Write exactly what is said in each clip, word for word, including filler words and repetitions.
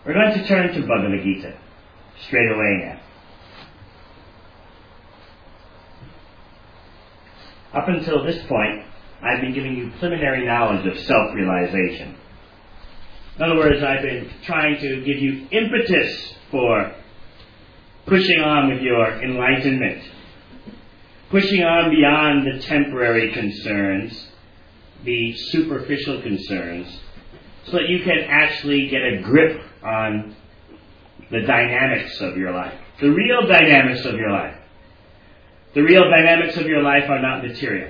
We're going to turn to Bhagavad Gita straight away now. Up until this point, I've been giving you preliminary knowledge of self-realization. In other words, I've been trying to give you impetus for pushing on with your enlightenment, pushing on beyond the temporary concerns, the superficial concerns, so that you can actually get a grip on the dynamics of your life, the real dynamics of your life. The real dynamics of your life are not material,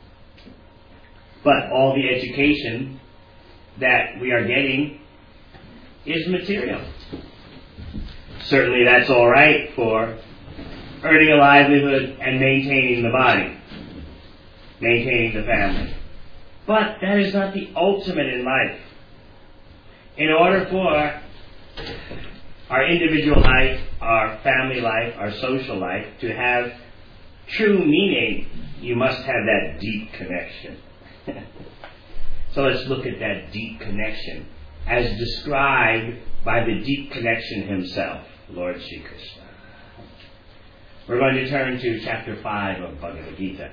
but all the education that we are getting is material. Certainly that's all right for earning a livelihood and maintaining the body, maintaining the family. But that is not the ultimate in life. In order for our individual life, our family life, our social life to have true meaning, you must have that deep connection. So let's look at that deep connection as described by the deep connection himself, Lord Sri Krishna. We're going to turn to chapter five of Bhagavad Gita.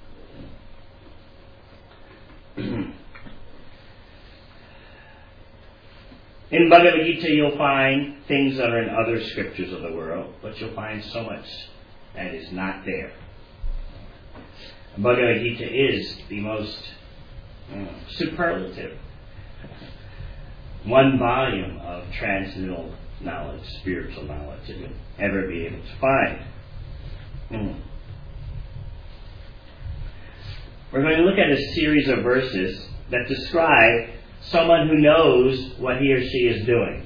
In Bhagavad Gita you'll find things that are in other scriptures of the world, but you'll find so much that is not there. Bhagavad Gita is the most you know, superlative one volume of transcendental knowledge, spiritual knowledge that you'll ever be able to find. Mm. We're going to look at a series of verses that describe someone who knows what he or she is doing.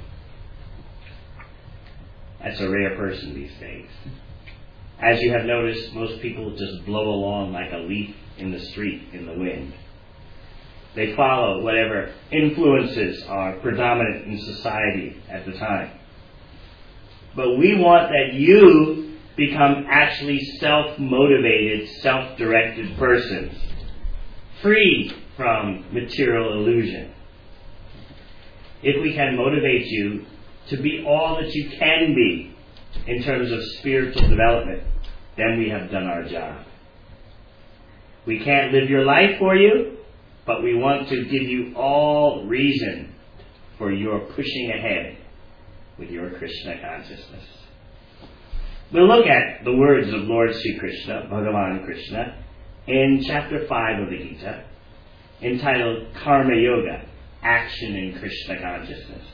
That's a rare person these days. As you have noticed, most people just blow along like a leaf in the street in the wind. They follow whatever influences are predominant in society at the time. But we want that you become actually self-motivated, self-directed persons, free from material illusion. If we can motivate you to be all that you can be in terms of spiritual development, then we have done our job. We can't live your life for you, but we want to give you all reason for your pushing ahead with your Krishna consciousness. We'll look at the words of Lord Sri Krishna, Bhagavan Krishna, in chapter five of the Gita, entitled Karma Yoga, Action in Krishna Consciousness.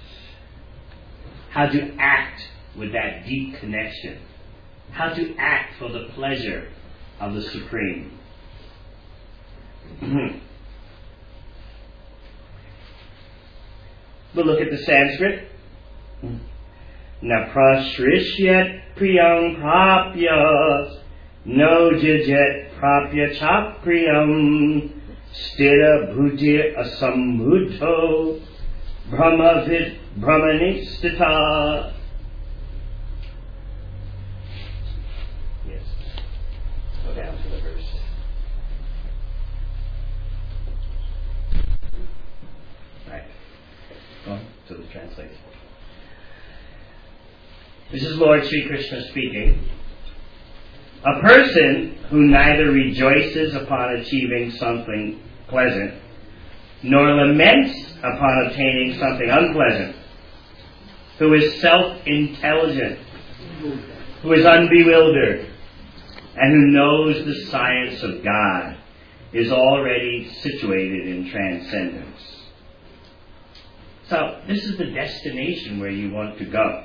How to act with that deep connection. How to act for the pleasure of the Supreme. We'll look at the Sanskrit. Na prashrishyat priyam prapya no jijet prapya chapriyam stira bhutir asambhuto brahmavid brahmanistita. Yes. Go down to the verse. Right. Go on to the translation. This is Lord Sri Krishna speaking. A person who neither rejoices upon achieving something pleasant, nor laments upon obtaining something unpleasant, who is self-intelligent, who is unbewildered, and who knows the science of God, is already situated in transcendence. So, this is the destination where you want to go.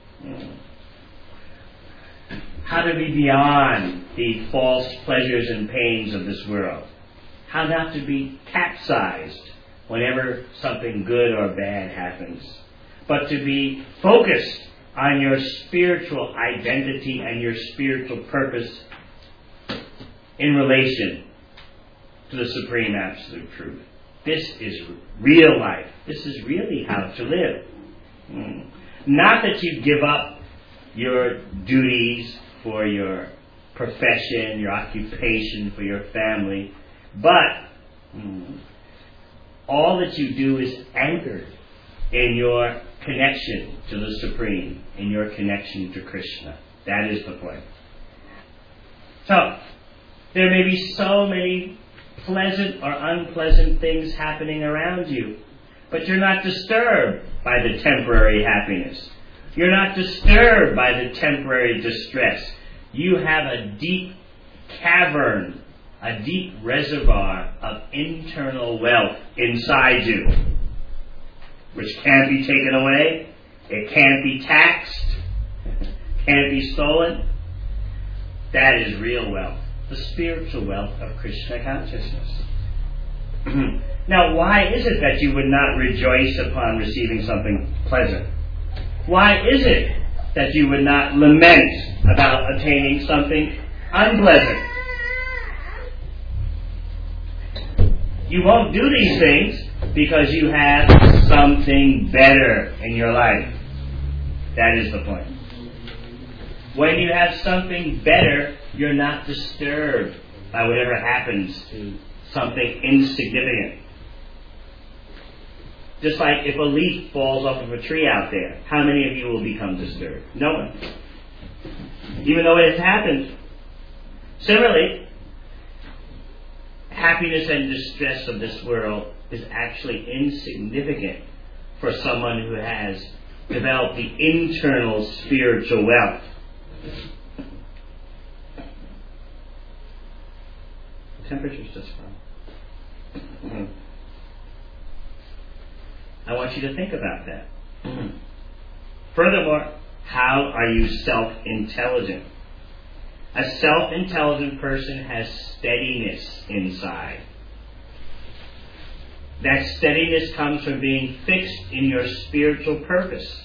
How to be beyond the false pleasures and pains of this world. How not to be capsized whenever something good or bad happens, but to be focused on your spiritual identity and your spiritual purpose in relation to the Supreme Absolute Truth. This is real life. This is really how to live. Mm. Not that you give up your duties for your profession, your occupation, for your family, but mm, all that you do is anchored in your connection to the Supreme and your connection to Krishna. That is the point. So, there may be so many pleasant or unpleasant things happening around you, but you're not disturbed by the temporary happiness. You're not disturbed by the temporary distress. You have a deep cavern, a deep reservoir of internal wealth inside you, which can't be taken away, it can't be taxed, can't be stolen. That is real wealth, the spiritual wealth of Krishna consciousness. Now, why is it that you would not rejoice upon receiving something pleasant? Why is it that you would not lament about attaining something unpleasant? You won't do these things because you have something better in your life. That is the point. When you have something better, you're not disturbed by whatever happens to something insignificant. Just like if a leaf falls off of a tree out there, how many of you will become disturbed? No one. Even though it has happened. Similarly, happiness and distress of this world is actually insignificant for someone who has developed the internal spiritual wealth. The temperature's just fine. Mm-hmm. I want you to think about that. Mm-hmm. Furthermore, how are you self-intelligent? A self-intelligent person has steadiness inside. That steadiness comes from being fixed in your spiritual purpose.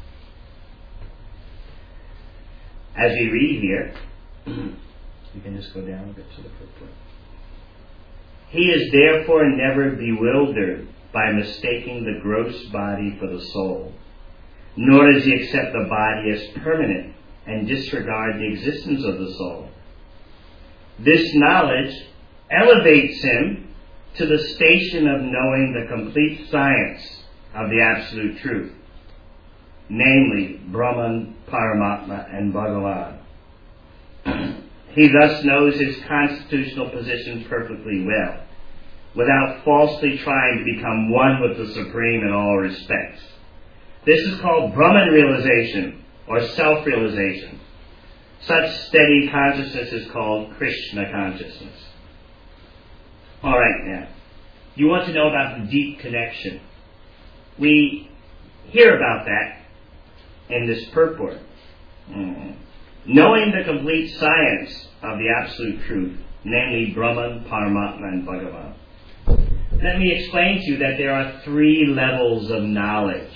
As we read here, you can just go down a bit to the purport. He is therefore never bewildered by mistaking the gross body for the soul, nor does he accept the body as permanent and disregard the existence of the soul. This knowledge elevates him to the station of knowing the complete science of the absolute truth, namely Brahman, Paramatma, and Bhagavan. He thus knows his constitutional position perfectly well, without falsely trying to become one with the Supreme in all respects. This is called Brahman realization, or self-realization. Such steady consciousness is called Krishna consciousness. Alright now, you want to know about the deep connection. We hear about that in this purport. Mm-hmm. Knowing the complete science of the absolute truth, namely Brahman, Paramatma, and Bhagavan. Let me explain to you that there are three levels of knowledge.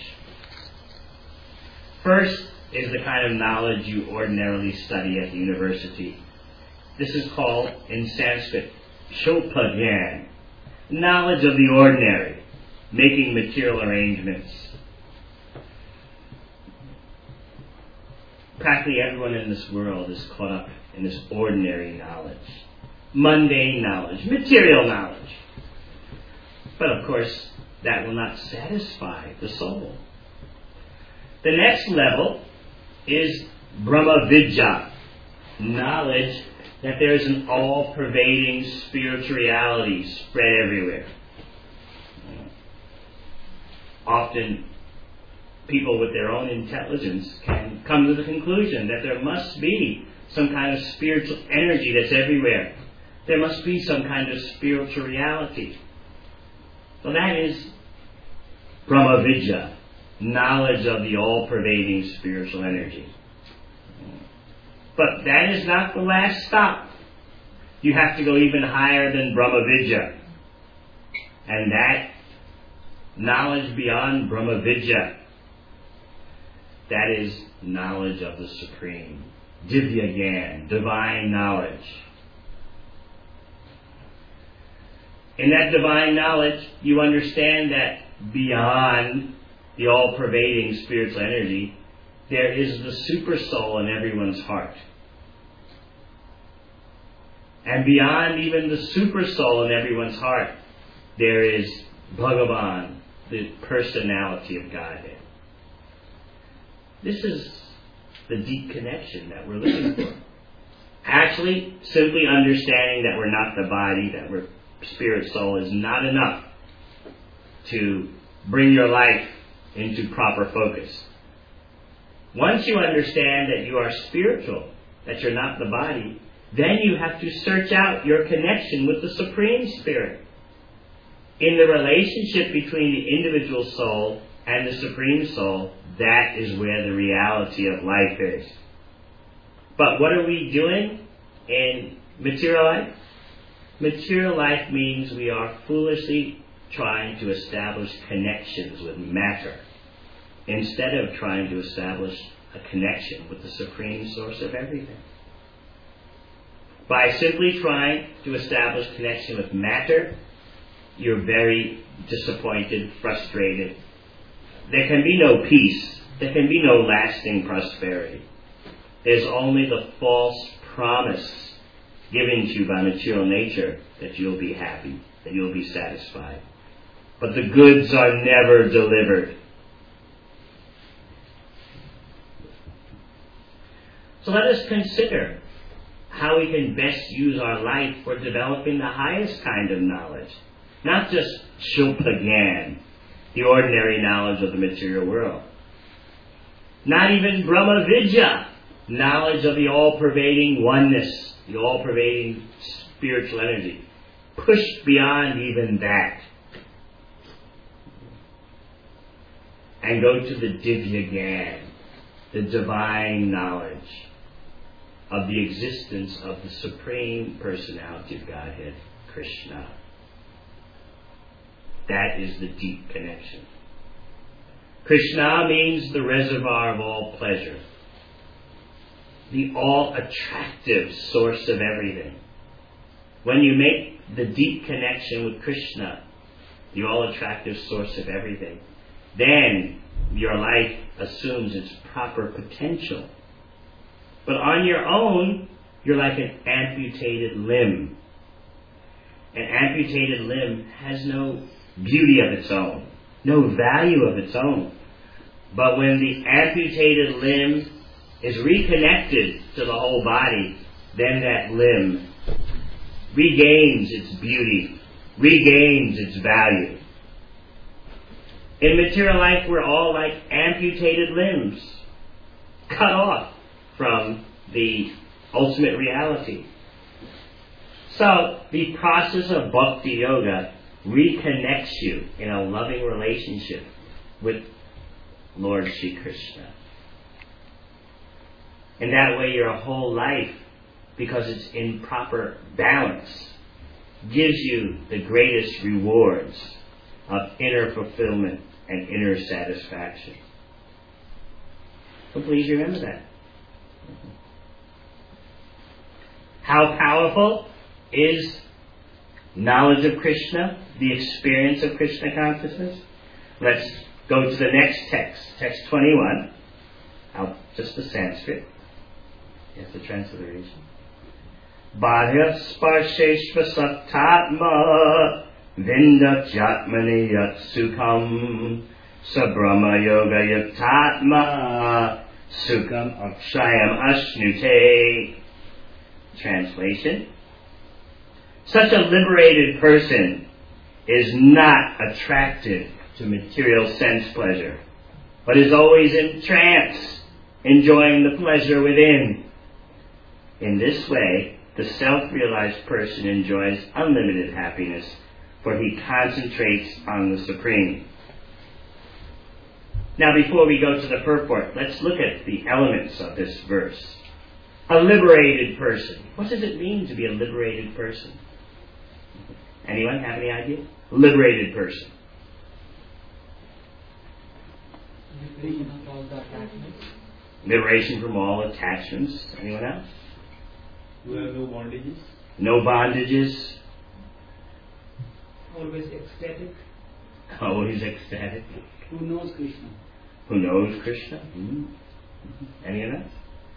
First is the kind of knowledge you ordinarily study at the university. This is called, in Sanskrit, Shobhagyan, knowledge of the ordinary, making material arrangements. Practically everyone in this world is caught up in this ordinary knowledge, mundane knowledge, material knowledge. But of course, that will not satisfy the soul. The next level is Brahma Vidya, knowledge that there is an all-pervading spirituality spread everywhere. Often, people with their own intelligence can come to the conclusion that there must be some kind of spiritual energy that's everywhere. There must be some kind of spiritual reality. Well, that is Brahma Vidya, knowledge of the all-pervading spiritual energy. But that is not the last stop. You have to go even higher than Brahma Vidya. And that knowledge beyond Brahma Vidya, that is knowledge of the Supreme. Divya Gyan, divine knowledge. In that divine knowledge, you understand that beyond the all-pervading spiritual energy, there is the super soul in everyone's heart. And beyond even the super soul in everyone's heart, there is Bhagavan, the personality of Godhead. This is the deep connection that we're looking for. Actually, simply understanding that we're not the body, that we're spirit, soul, is not enough to bring your life into proper focus. Once you understand that you are spiritual, that you're not the body, then you have to search out your connection with the Supreme Spirit. In the relationship between the individual soul and the Supreme Soul, that is where the reality of life is. But what are we doing in material life? Material life means we are foolishly trying to establish connections with matter instead of trying to establish a connection with the Supreme Source of everything. By simply trying to establish connection with matter, you're very disappointed, frustrated. There can be no peace. There can be no lasting prosperity. There's only the false promise given to you by material nature that you'll be happy, that you'll be satisfied. But the goods are never delivered. So let us consider how we can best use our life for developing the highest kind of knowledge. Not just Shilpa-gyan, the ordinary knowledge of the material world. Not even Brahma-vidya, knowledge of the all-pervading oneness, the all-pervading spiritual energy. Pushed beyond even that. And go to the Divya-gyan, the divine knowledge of the existence of the Supreme Personality of Godhead, Krishna. That is the deep connection. Krishna means the reservoir of all pleasure, the all-attractive source of everything. When you make the deep connection with Krishna, the all-attractive source of everything, then your life assumes its proper potential. But on your own, you're like an amputated limb. An amputated limb has no beauty of its own, no value of its own. But when the amputated limb is reconnected to the whole body, then that limb regains its beauty, regains its value. In material life, we're all like amputated limbs, cut off from the ultimate reality. So, the process of Bhakti Yoga reconnects you in a loving relationship with Lord Shri Krishna. In that way, your whole life, because it's in proper balance, gives you the greatest rewards of inner fulfillment and inner satisfaction. So please remember that. How powerful is knowledge of Krishna, the experience of Krishna consciousness? Let's go to the next text, text twenty-one. I'll, just the Sanskrit. Yes, the transliteration. Bhaya sparsheshva sattatma vindat yatmani yat sukham sabrahma yoga yattatma sukham akshayam ashnute. Translation. Such a liberated person is not attracted to material sense pleasure, but is always in trance, enjoying the pleasure within. In this way, the self-realized person enjoys unlimited happiness, for he concentrates on the Supreme. Now, before we go to the purport, let's look at the elements of this verse. A liberated person. What does it mean to be a liberated person? Anyone have any idea? Liberated person. Liberation from all the attachments. Liberation from all attachments. Anyone else? Who have no bondages. No bondages. Always ecstatic. Always ecstatic. Who knows Krishna. Who knows Krishna? Mm-hmm. Anyone else?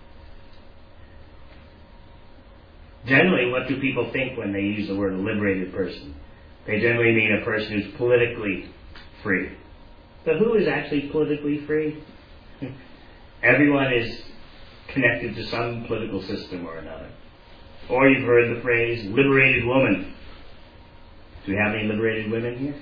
Generally, what do people think when they use the word liberated person? They generally mean a person who's politically free. But who is actually politically free? Everyone is connected to some political system or another. Or you've heard the phrase, liberated woman. Do we have any liberated women here?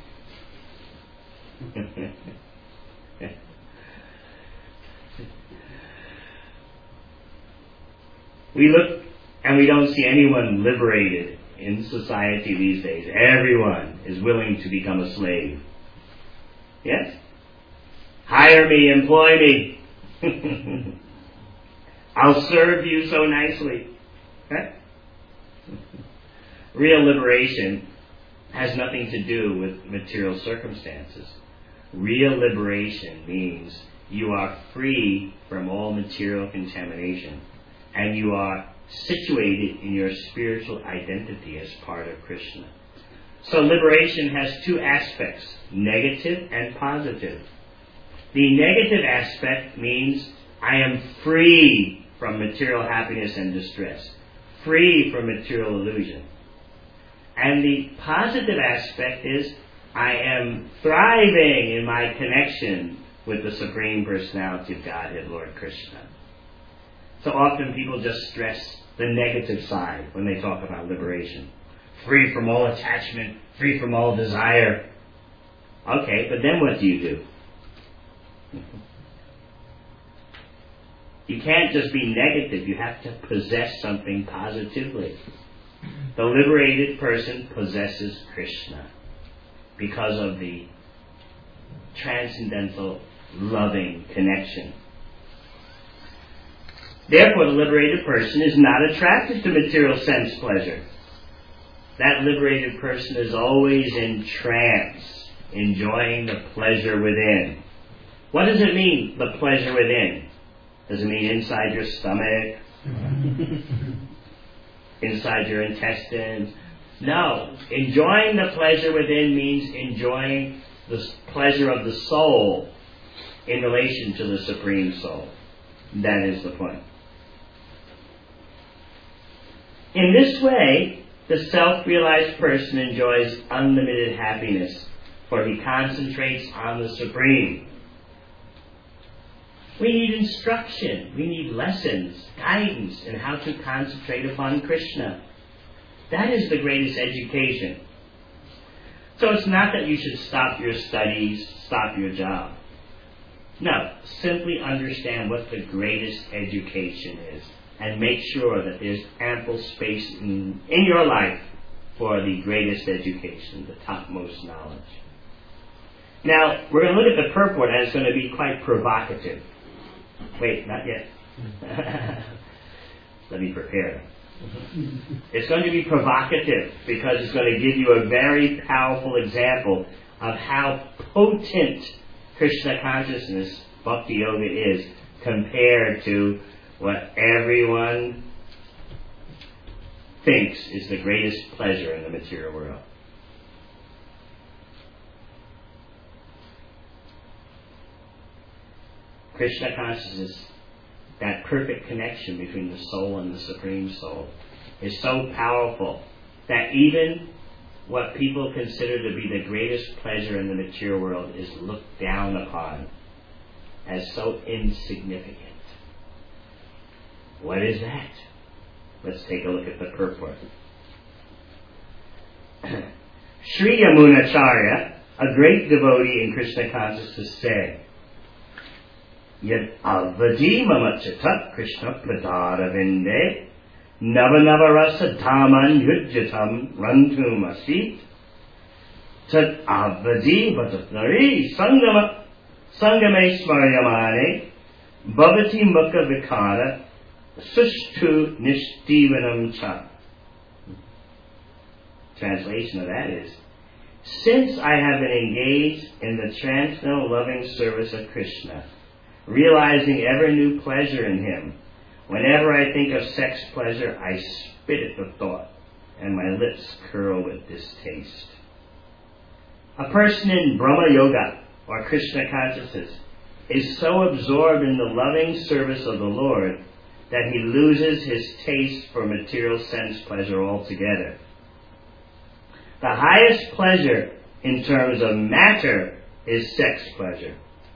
We look and we don't see anyone liberated in society these days. Everyone is willing to become a slave. Yes? Hire me, employ me. I'll serve you so nicely. Okay? Real liberation has nothing to do with material circumstances. Real liberation means you are free from all material contamination, and you are situated in your spiritual identity as part of Krishna. So liberation has two aspects, negative and positive. The negative aspect means I am free from material happiness and distress, free from material illusion. And the positive aspect is I am thriving in my connection with the Supreme Personality of Godhead, Lord Krishna. So often people just stress the negative side when they talk about liberation. Free from all attachment, free from all desire. Okay, but then what do you do? You can't just be negative. You have to possess something positively. The liberated person possesses Krishna because of the transcendental, loving connection. Therefore, the liberated person is not attracted to material sense pleasure. That liberated person is always in trance, enjoying the pleasure within. What does it mean, the pleasure within? Does it mean inside your stomach? Inside your intestines? No. Enjoying the pleasure within means enjoying the pleasure of the soul in relation to the Supreme Soul. That is the point. In this way, the self-realized person enjoys unlimited happiness, for he concentrates on the Supreme. We need instruction, we need lessons, guidance in how to concentrate upon Krishna. That is the greatest education. So it's not that you should stop your studies, stop your job. No, simply understand what the greatest education is and make sure that there's ample space in, in your life for the greatest education, the topmost knowledge. Now, we're going to look at the purport, and it's going to be quite provocative. Wait, not yet. Let me prepare. It's going to be provocative because it's going to give you a very powerful example of how potent Krishna consciousness, Bhakti Yoga, is compared to what everyone thinks is the greatest pleasure in the material world. Krishna consciousness, that perfect connection between the soul and the Supreme Soul, is so powerful that even what people consider to be the greatest pleasure in the material world is looked down upon as so insignificant. What is that? Let's take a look at the purport. Sri Yamunacharya, a great devotee in Krishna consciousness, said, Yad avadi mamachata Krishna pradara vinde Navanava dhaman yujjatam rantum asit Tad avadi vatatnari sangama sangame smaryamane bhavati mukha vikara sushtu nishtivanam cha. Translation of that is, since I have been engaged in the transcendental loving service of Krishna, realizing ever new pleasure in him, whenever I think of sex pleasure, I spit at the thought, and my lips curl with distaste. A person in Brahma Yoga, or Krishna consciousness, is so absorbed in the loving service of the Lord that he loses his taste for material sense pleasure altogether. The highest pleasure in terms of matter is sex pleasure.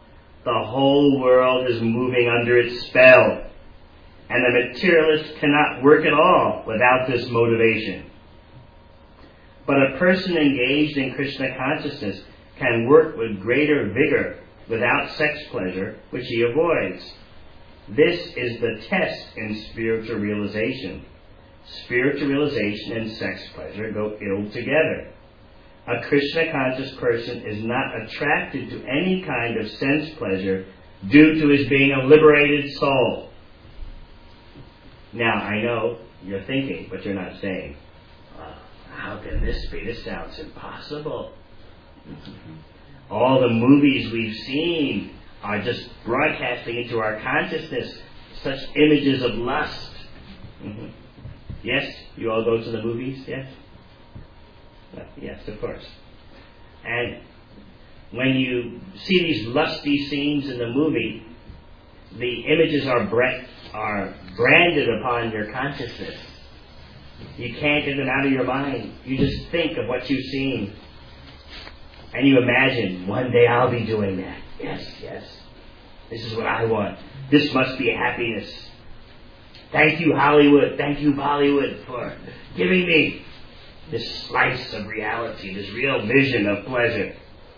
the whole world is moving under its spell, and the materialist cannot work at all without this motivation. But a person engaged in Krishna consciousness can work with greater vigor without sex pleasure, which he avoids. This is the test in spiritual realization. Spiritual realization and sex pleasure go ill together. A Krishna conscious person is not attracted to any kind of sense pleasure due to his being a liberated soul. Now, I know you're thinking, but you're not saying, uh, how can this be? This sounds impossible. All the movies we've seen are just broadcasting into our consciousness such images of lust. Mm-hmm. Yes? You all go to the movies? Yes? Uh, yes, of course. And when you see these lusty scenes in the movie, the images are, bre- are branded upon your consciousness. You can't get them out of your mind. You just think of what you've seen. And you imagine, one day I'll be doing that. Yes, yes. This is what I want. This must be happiness. Thank you, Hollywood. Thank you, Bollywood, for giving me this slice of reality, this real vision of pleasure.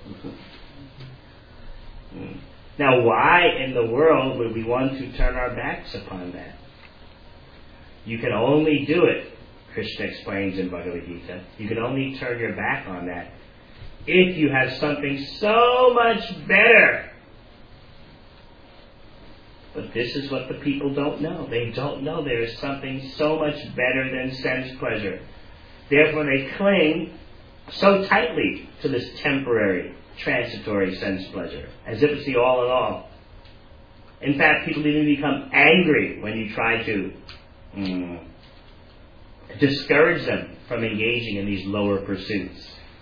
Now, why in the world would we want to turn our backs upon that? You can only do it, Krishna explains in Bhagavad Gita, you can only turn your back on that if you have something so much better. But this is what the people don't know. They don't know there is something so much better than sense pleasure. Therefore they cling so tightly to this temporary, transitory sense pleasure, as if it's the all in all. In fact, people even become angry when you try to mm, discourage them from engaging in these lower pursuits.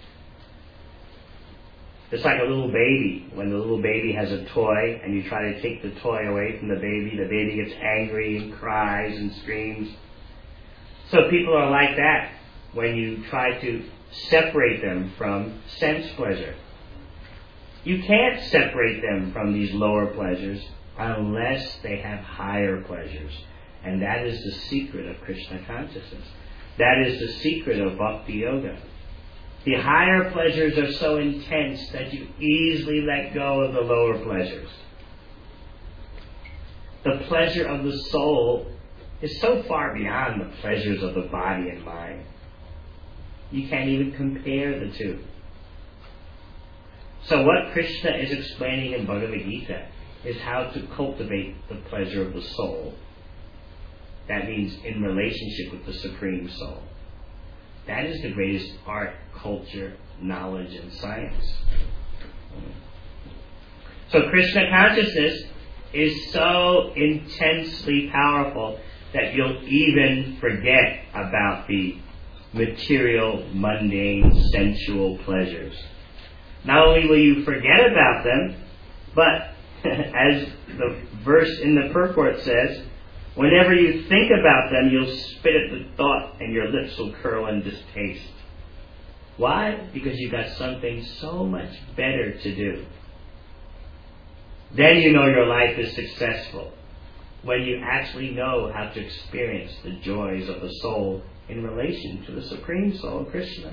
It's like a little baby. When the little baby has a toy and you try to take the toy away from the baby, the baby gets angry and cries and screams. So people are like that when you try to separate them from sense pleasure. You can't separate them from these lower pleasures unless they have higher pleasures. And that is the secret of Krishna consciousness. That is the secret of Bhakti Yoga. The higher pleasures are so intense that you easily let go of the lower pleasures. The pleasure of the soul is so far beyond the pleasures of the body and mind. You can't even compare the two. So what Krishna is explaining in Bhagavad Gita is how to cultivate the pleasure of the soul. That means in relationship with the Supreme Soul. That is the greatest art, culture, knowledge, and science. So Krishna consciousness is so intensely powerful that you'll even forget about the material, mundane, sensual pleasures. Not only will you forget about them, but as the verse in the purport says, whenever you think about them, you'll spit at the thought and your lips will curl in distaste. Why? Because you've got something so much better to do. Then you know your life is successful. When you actually know how to experience the joys of the soul in relation to the Supreme Soul, Krishna.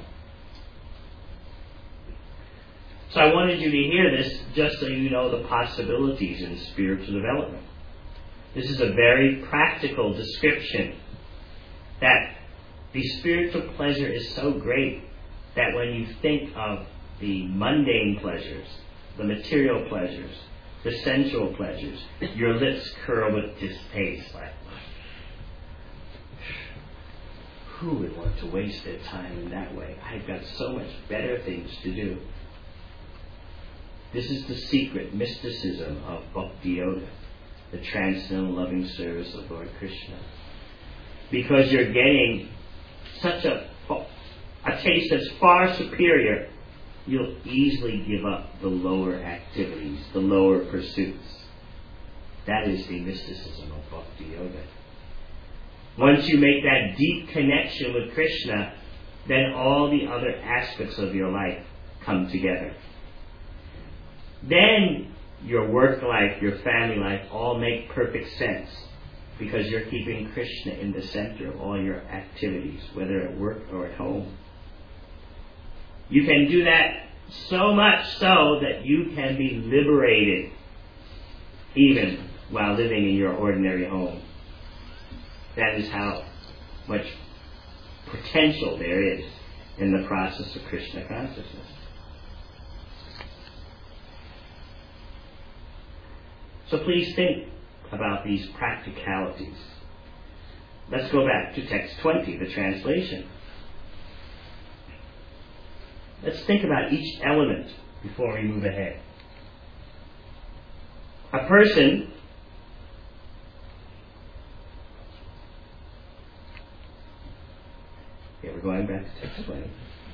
So I wanted you to hear this just so you know the possibilities in spiritual development. This is a very practical description that the spiritual pleasure is so great that when you think of the mundane pleasures, the material pleasures, the sensual pleasures, your lips curl with distaste. Like, who would want to waste their time in that way? I've got so much better things to do. This is the secret mysticism of Bhakti Yoga, the transcendental loving service of Lord Krishna. Because you're getting such a, a taste that's far superior, you'll easily give up the lower activities, the lower pursuits. That is the mysticism of Bhakti Yoga. Once you make that deep connection with Krishna, then all the other aspects of your life come together. Then your work life, your family life, all make perfect sense because you're keeping Krishna in the center of all your activities, whether at work or at home. You can do that so much so that you can be liberated even while living in your ordinary home. That is how much potential there is in the process of Krishna consciousness. So please think about these practicalities. Let's go back to text twenty, the translation. Let's think about each element before we move ahead. A person Okay, we're going back to text twenty.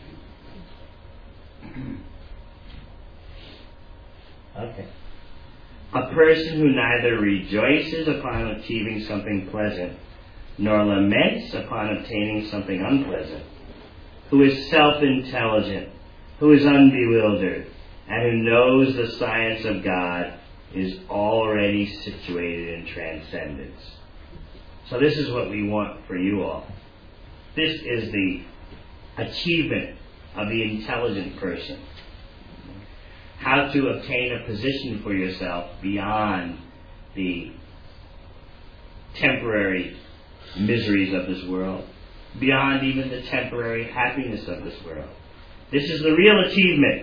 Okay. A person who neither rejoices upon achieving something pleasant, nor laments upon obtaining something unpleasant, who is self-intelligent, who is unbewildered, and who knows the science of God, is already situated in transcendence. So this is what we want for you all. This is the achievement of the intelligent person. How to obtain a position for yourself beyond the temporary miseries of this world, beyond even the temporary happiness of this world. This is the real achievement.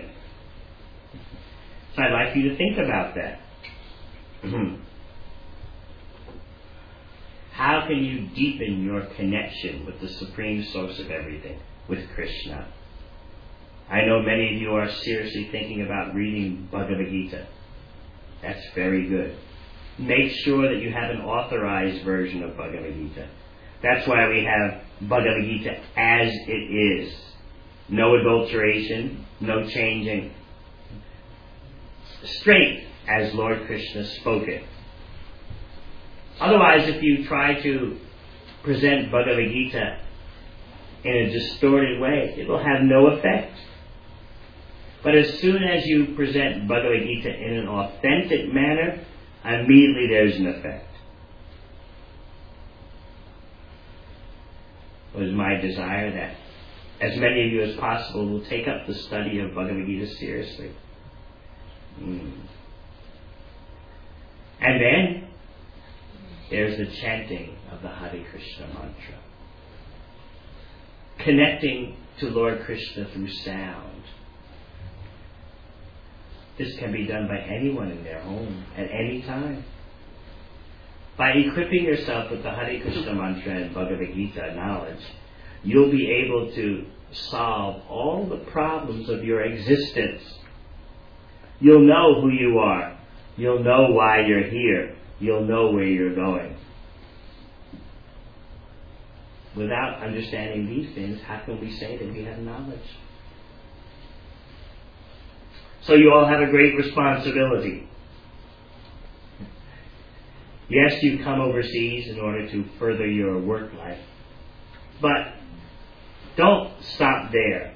So I'd like you to think about that. How can you deepen your connection with the supreme source of everything, with Krishna? I know many of you are seriously thinking about reading Bhagavad Gita. That's very good. Make sure that you have an authorized version of Bhagavad Gita. That's why we have Bhagavad Gita as it is. No adulteration, no changing. Straight as Lord Krishna spoke it. Otherwise, if you try to present Bhagavad Gita in a distorted way, it will have no effect. But as soon as you present Bhagavad Gita in an authentic manner, immediately there's an effect. It was my desire that as many of you as possible will take up the study of Bhagavad Gita seriously. Mm. And then there's the chanting of the Hare Krishna mantra. Connecting to Lord Krishna through sound. This can be done by anyone in their home at any time. By equipping yourself with the Hare Krishna mantra and Bhagavad Gita knowledge, you'll be able to solve all the problems of your existence. You'll know who you are. You'll know why you're here. You'll know where you're going. Without understanding these things, how can we say that we have knowledge? So you all have a great responsibility. Yes, you come overseas in order to further your work life. But don't stop there.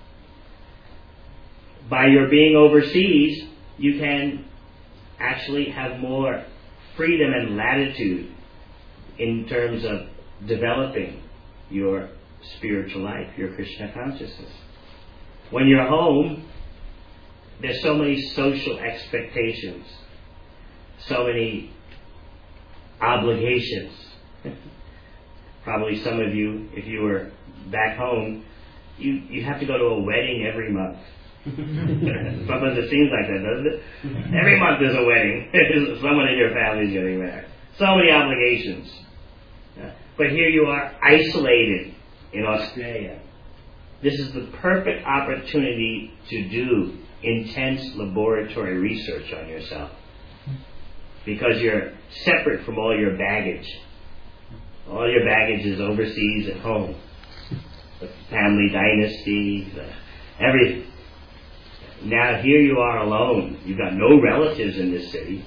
By your being overseas, you can actually have more freedom and latitude in terms of developing your spiritual life, your Krishna consciousness. When you're home, there's so many social expectations, so many obligations. Probably some of you, if you were back home, you, you have to go to a wedding every month. Sometimes it seems like that, doesn't it? Every month there's a wedding. Someone in your family is getting married. So many obligations. But here you are, isolated in Australia. This is the perfect opportunity to do intense laboratory research on yourself. Because you're separate from all your baggage. All your baggage is overseas at home. The family dynasty, the, everything. Now here you are alone. You've got no relatives in this city.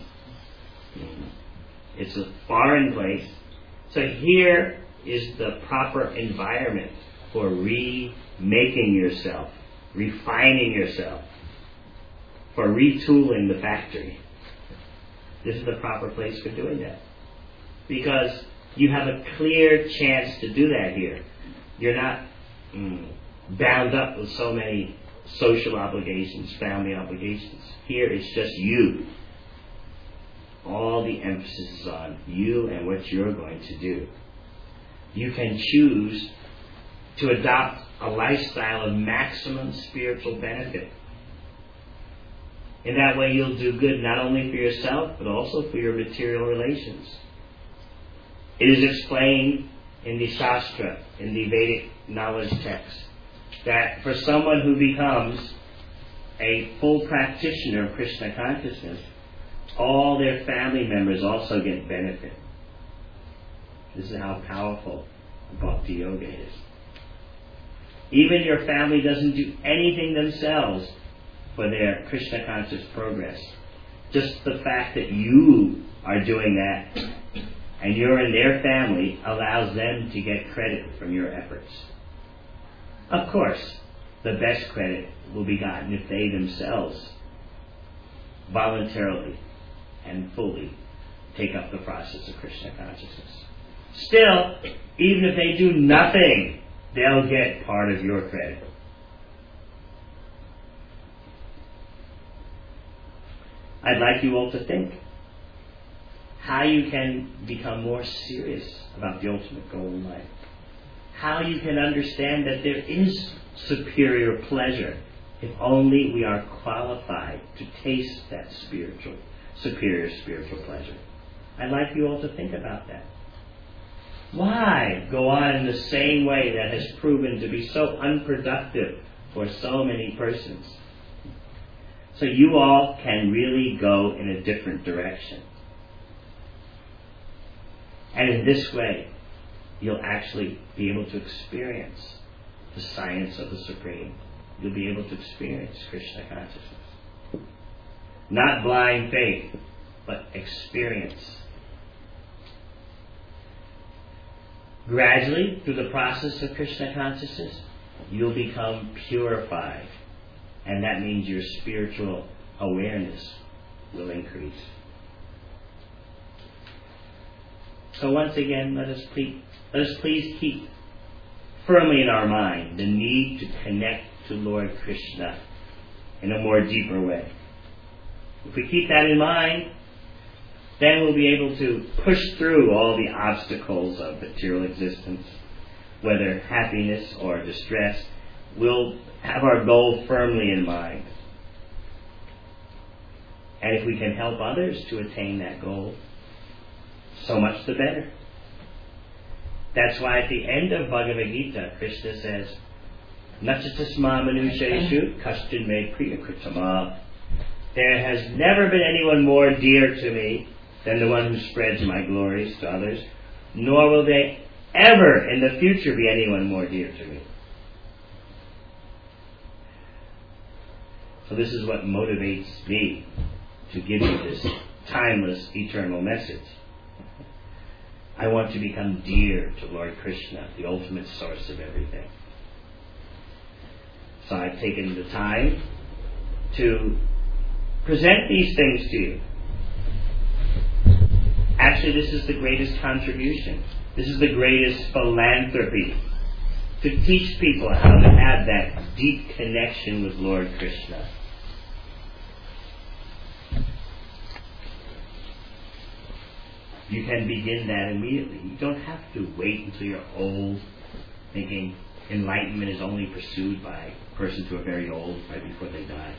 It's a foreign place. So here is the proper environment for remaking yourself, refining yourself, for retooling the factory. this is the proper place for doing that. Because you have a clear chance to do that here. You're not mm, bound up with so many social obligations, family obligations. Here it's just you. All the emphasis is on you and what you're going to do. You can choose to adopt a lifestyle of maximum spiritual benefit. In that way you'll do good not only for yourself, but also for your material relations. It is explained in the Shastra, in the Vedic knowledge text, that for someone who becomes a full practitioner of Krishna consciousness, all their family members also get benefit. This is how powerful Bhakti Yoga is. Even your family doesn't do anything themselves for their Krishna conscious progress. Just the fact that you are doing that and you're in their family allows them to get credit from your efforts. Of course, the best credit will be gotten if they themselves voluntarily and fully take up the process of Krishna consciousness. Still, even if they do nothing, they'll get part of your credit. I'd like you all to think how you can become more serious about the ultimate goal in life. How you can understand that there is superior pleasure if only we are qualified to taste that spiritual, superior spiritual pleasure. I'd like you all to think about that. Why go on in the same way that has proven to be so unproductive for so many persons? So you all can really go in a different direction. And in this way, you'll actually be able to experience the science of the Supreme. You'll be able to experience Krishna consciousness. Not blind faith, but experience. Gradually, through the process of Krishna consciousness, you'll become purified. And that means your spiritual awareness will increase. So once again, let us please, let us please keep firmly in our mind the need to connect to Lord Krishna in a more deeper way. If we keep that in mind, then we'll be able to push through all the obstacles of material existence, whether happiness or distress. We'll have our goal firmly in mind. And if we can help others to attain that goal, so much the better. That's why at the end of Bhagavad Gita, Krishna says, Nachatasma manusheshu kashtin me priyakritama. There has never been anyone more dear to me than the one who spreads my glories to others, nor will they ever in the future be anyone more dear to me. So this is what motivates me to give you this timeless, eternal message. I want to become dear to Lord Krishna, the ultimate source of everything. So I've taken the time to present these things to you. Actually, this is the greatest contribution. This is the greatest philanthropy. To teach people how to have that deep connection with Lord Krishna. You can begin that immediately. You don't have to wait until you're old, thinking enlightenment is only pursued by persons who are very old, right before they die.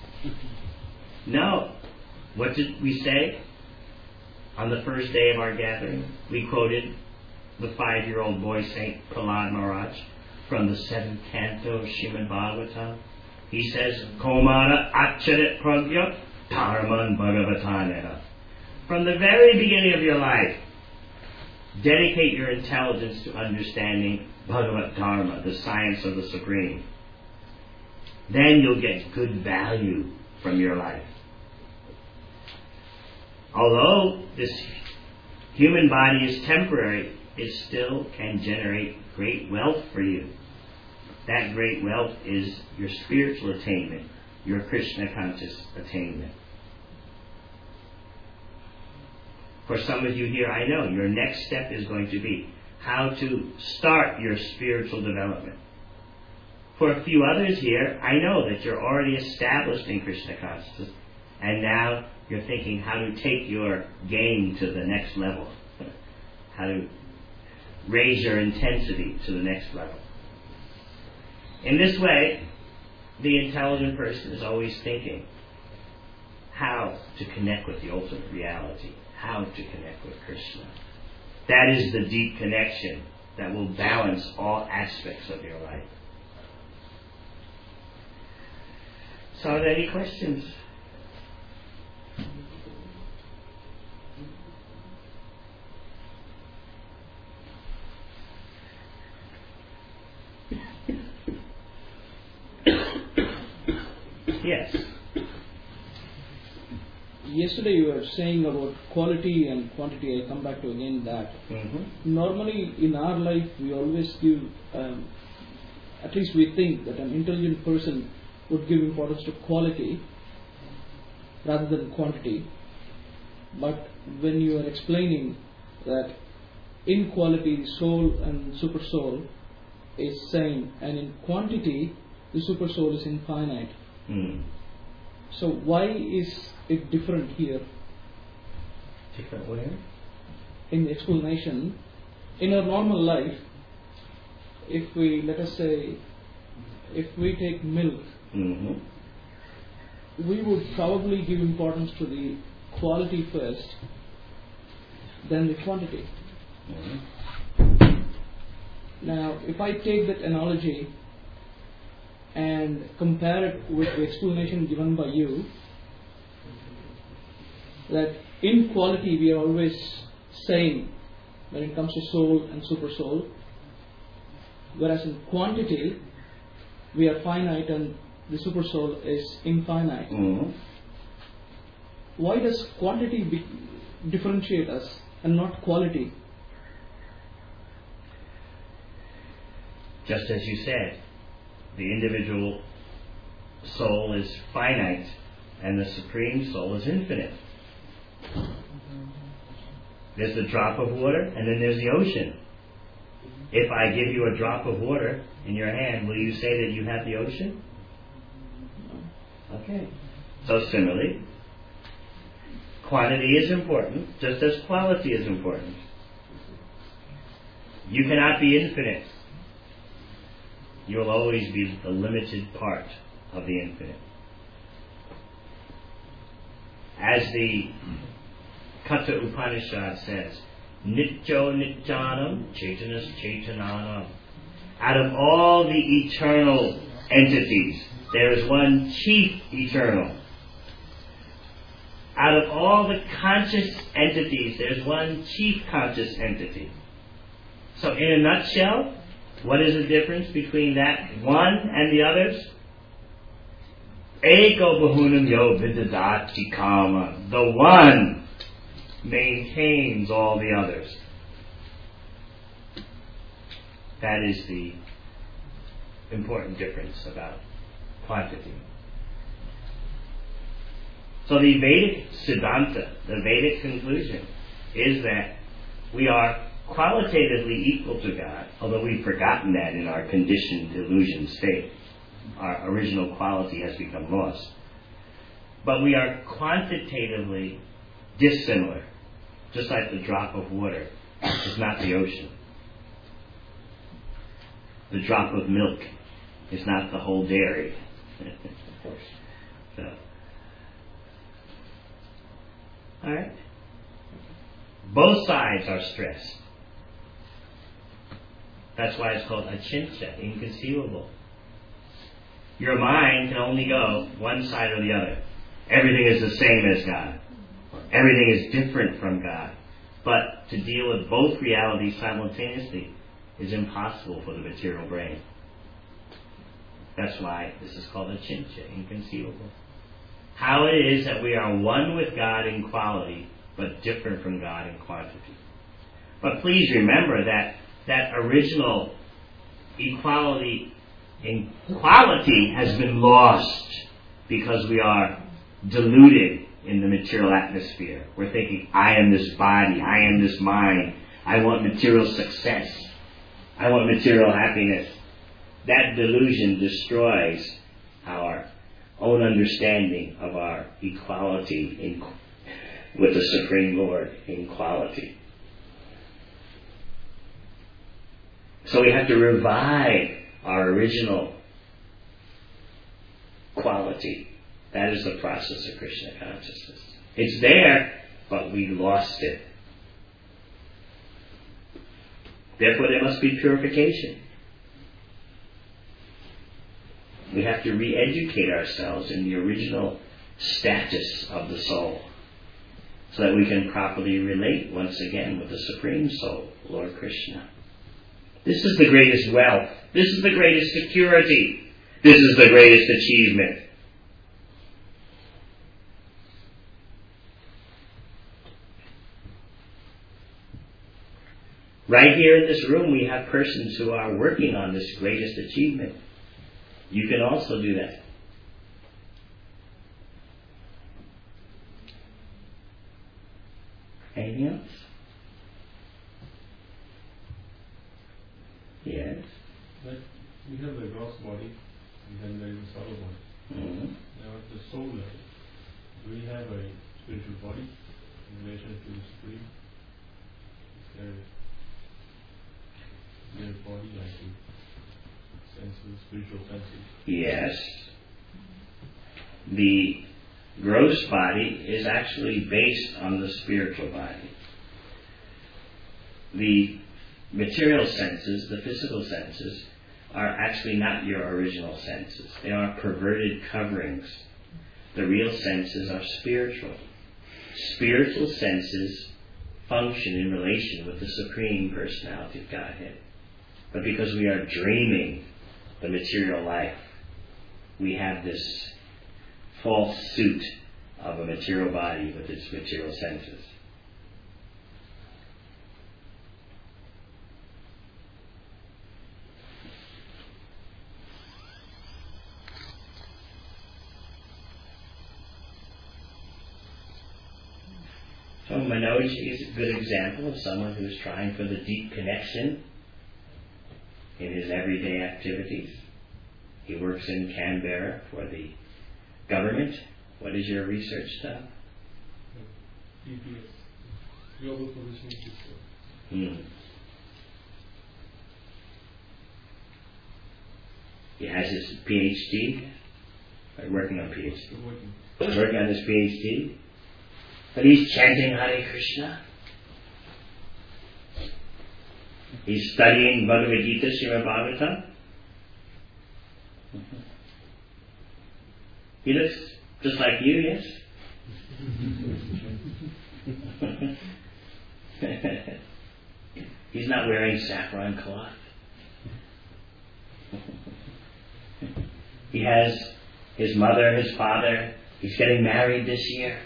No. What did we say on the first day of our gathering? We quoted the five-year-old boy, Saint Prahlad Maharaj, from the seventh canto of Srimad Bhagavatam. He says, Komara acharit pragya dharman bhagavatanena. From the very beginning of your life, dedicate your intelligence to understanding Bhagavat Dharma, the science of the Supreme. Then you'll get good value from your life. Although this human body is temporary, it still can generate great wealth for you. That great wealth is your spiritual attainment, your Krishna conscious attainment. For some of you here, I know your next step is going to be how to start your spiritual development. For a few others here, I know that you're already established in Krishna consciousness, and now you're thinking how to take your game to the next level, how to raise your intensity to the next level. In this way, the intelligent person is always thinking how to connect with the ultimate reality, how to connect with Krishna. That is the deep connection that will balance all aspects of your life. So are there any questions? Yes. Yesterday you were saying about quality and quantity. I come back to again that. Mm-hmm. Normally in our life we always give, um, at least we think that an intelligent person would give importance to quality rather than quantity. But when you are explaining that in quality soul and super soul is same, and in quantity the super soul is infinite. Mm. So why is it different here? Different where? In the explanation, in our normal life, if we, let us say, if we take milk, Mm-hmm. we would probably give importance to the quality first, then the quantity. Mm-hmm. Now, if I take that analogy and compare it with the explanation given by you, that in quality we are always same when it comes to soul and super soul, whereas in quantity we are finite and the super soul is infinite. Mm-hmm. Why does quantity be differentiate us and not quality? Just as you said, the individual soul is finite and the supreme soul is infinite. There's the drop of water and then there's the ocean. If I give you a drop of water in your hand, will you say that you have the ocean? Okay. So similarly, quantity is important just as quality is important. You cannot be infinite. You will always be the limited part of the infinite. As the Katha Upanishad says, Nityo Nityanam Chaitanas Chaitananam. Out of all the eternal entities, there is one chief eternal. Out of all the conscious entities, there's one chief conscious entity. So in a nutshell, what is the difference between that one and the others? Eko bahunam yo vidadati kama. The one maintains all the others. That is the important difference about quantity. So the Vedic Siddhanta, the Vedic conclusion, is that we are qualitatively equal to God, although we've forgotten that in our conditioned illusion state. Our original quality has become lost. But we are quantitatively dissimilar, just like the drop of water is not the ocean. The drop of milk is not the whole dairy. Of course. So, all right. Both sides are stressed. That's why it's called achintya, inconceivable. Your mind can only go one side or the other. Everything is the same as God. Everything is different from God. But to deal with both realities simultaneously is impossible for the material brain. That's why this is called achintya, inconceivable. How it is that we are one with God in quality, but different from God in quantity. But please remember that that original equality in quality has been lost because we are deluded in the material atmosphere. We're thinking, I am this body, I am this mind, I want material success, I want material happiness. That delusion destroys our own understanding of our equality in, with the Supreme Lord in quality. So we have to revive our original quality. That is the process of Krishna consciousness. It's there, but we lost it. Therefore there must be purification. We have to re-educate ourselves in the original status of the soul, so that we can properly relate once again with the Supreme Soul, Lord Krishna. This is the greatest wealth. This is the greatest security. This is the greatest achievement. Right here in this room we have persons who are working on this greatest achievement. You can also do that. Anything else? Yes. Like we have the gross body, and then there is the subtle body. Mm-hmm. Now at the soul level, do we have a spiritual body in relation to the Supreme? Is there their body like the senses, spiritual senses? Yes. The gross body is actually based on the spiritual body. The material senses, the physical senses, are actually not your original senses. They are perverted coverings. The real senses are spiritual. Spiritual senses function in relation with the Supreme Personality of Godhead. But because we are dreaming the material life, we have this false suit of a material body with its material senses. So Manoj is a good example of someone who is trying for the deep connection in his everyday activities. He works in Canberra for the government. What is your research stuff? G P S, Global Positioning System. Hmm. He has his PhD, or working on PhD. Still working. Working on his PhD. But he's chanting Hare Krishna. He's studying Bhagavad Gita, Srimad Bhagavatam. Mm-hmm. He looks just like you, yes? He's not wearing saffron cloth. He has his mother, his father. He's getting married this year.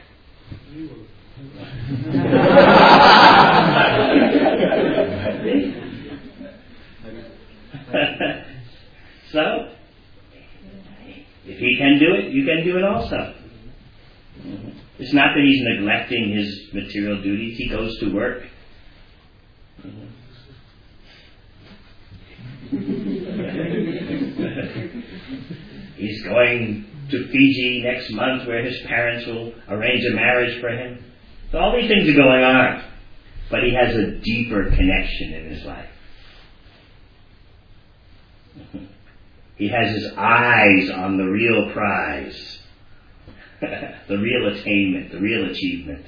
So, if he can do it, you can do it also. It's not that he's neglecting his material duties. He goes to work. He's going to Fiji next month where his parents will arrange a marriage for him. So all these things are going on. But he has a deeper connection in his life. He has his eyes on the real prize. The real attainment, the real achievement.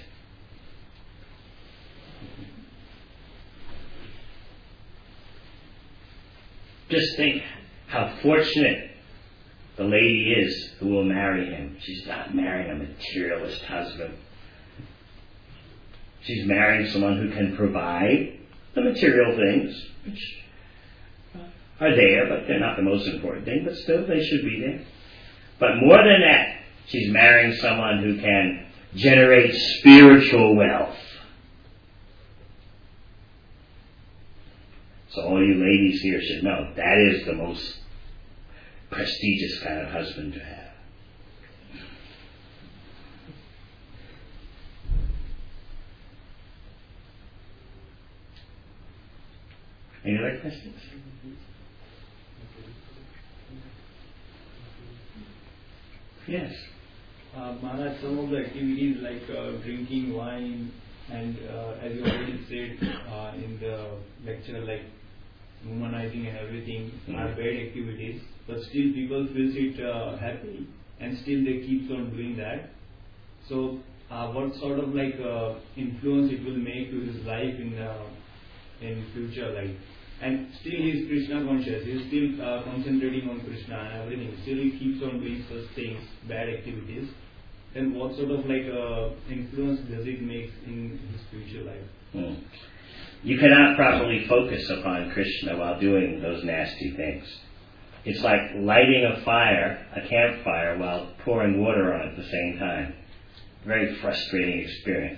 Just think how fortunate the lady is who will marry him. She's not marrying a materialist husband. She's marrying someone who can provide the material things, which are there, but they're not the most important thing, but still they should be there. But more than that, she's marrying someone who can generate spiritual wealth. So all you ladies here should know, that is the most prestigious kind of husband to have. Any other questions? Yes. Uh, Maharaj, some of the activities like uh, drinking wine and uh, as you already said uh, in the lecture, like womanizing and everything Mm. are bad activities, but still people feels it uh, happy and still they keep on doing that. So uh, what sort of like uh, influence it will make to his life in uh, in future life? And still he is Krishna conscious, he is still uh, concentrating on Krishna and everything, still he keeps on doing such things, bad activities. Then what sort of like uh, influence does it make in his future life? Mm. You cannot properly focus upon Krishna while doing those nasty things. It's like lighting a fire, a campfire, while pouring water on it at the same time. Very frustrating experience.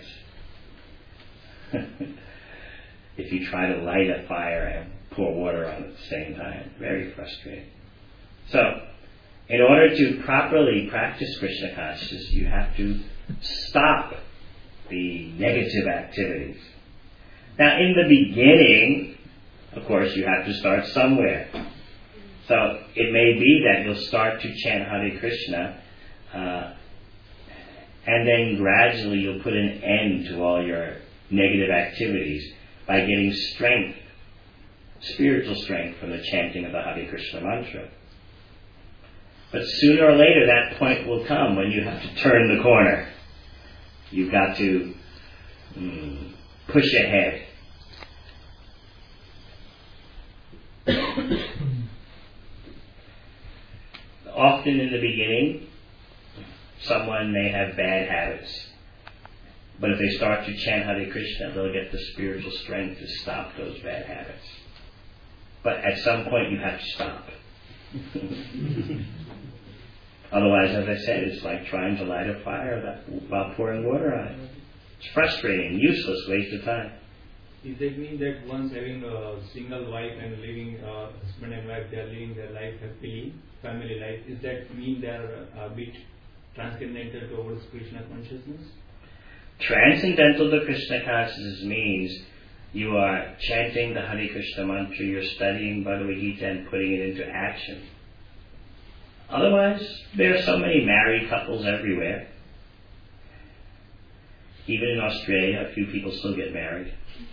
If you try to light a fire and pour water on it at the same time, very frustrating. So, in order to properly practice Krishna consciousness, you have to stop the negative activities. Now, in the beginning, of course, you have to start somewhere. So, it may be that you'll start to chant Hare Krishna, uh, and then gradually you'll put an end to all your negative activities by getting strength, spiritual strength from the chanting of the Hare Krishna mantra. But sooner or later that point will come when you have to turn the corner. You've got to mm, push ahead. Often in the beginning, someone may have bad habits. But if they start to chant Hare Krishna, they'll get the spiritual strength to stop those bad habits. But at some point you have to stop. Otherwise, as I said, it's like trying to light a fire while pouring water on it. It's frustrating, useless, waste of time. Does that mean that once having a single wife and living, uh, husband and wife, they are living their life happily, family life, does that mean they are a bit transcendental towards Krishna consciousness? Transcendental to Krishna consciousness means you are chanting the Hare Krishna mantra, you're studying Bhagavad Gita and putting it into action. Otherwise, there are so many married couples everywhere. Even in Australia, a few people still get married.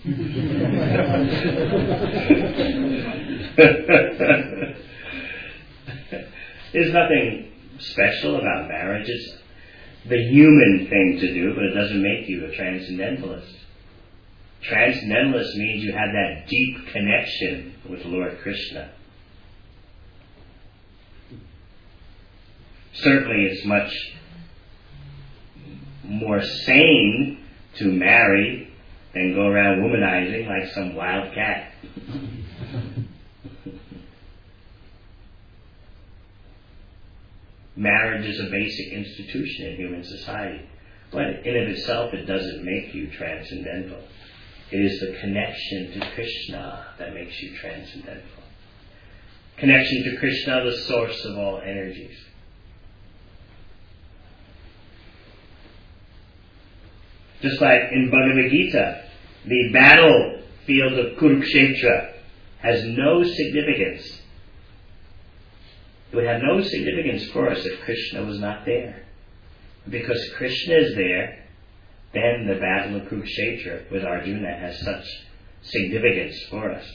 There's nothing special about marriage. It's the human thing to do, but it doesn't make you a transcendentalist. Transcendentalist means you have that deep connection with Lord Krishna. Certainly it's much more sane to marry than go around womanizing like some wild cat. Marriage is a basic institution in human society, but in and of itself it doesn't make you transcendental. It is the connection to Krishna that makes you transcendental. Connection to Krishna, the source of all energies. Just like in Bhagavad Gita, the battlefield of Kurukshetra has no significance. It would have no significance for us if Krishna was not there. Because Krishna is there, then the battle of Kurukshetra with Arjuna has such significance for us.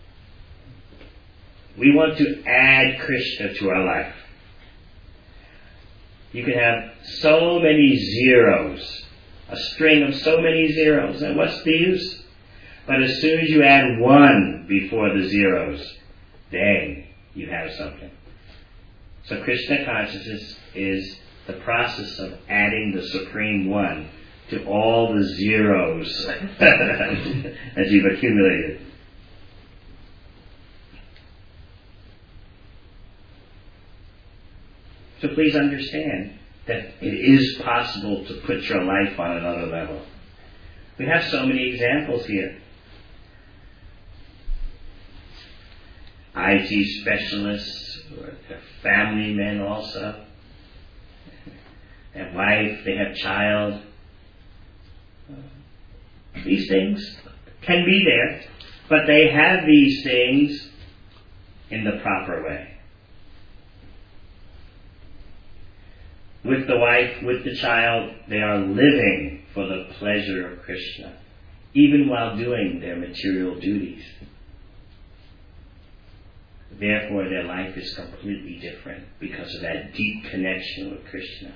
We want to add Krishna to our life. You can have so many zeros, a string of so many zeros, and what's the use? But as soon as you add one before the zeros, then you have something. So Krishna consciousness is the process of adding the Supreme One to all the zeros that you've accumulated. So please understand that it is possible to put your life on another level. We have so many examples here. I T specialists, or their family men also. They have wife, they have child. These things can be there, But they have these things in the proper way. With the wife, with the child, they are living for the pleasure of Krishna, even while doing their material duties. Therefore, their life is completely different because of that deep connection with Krishna.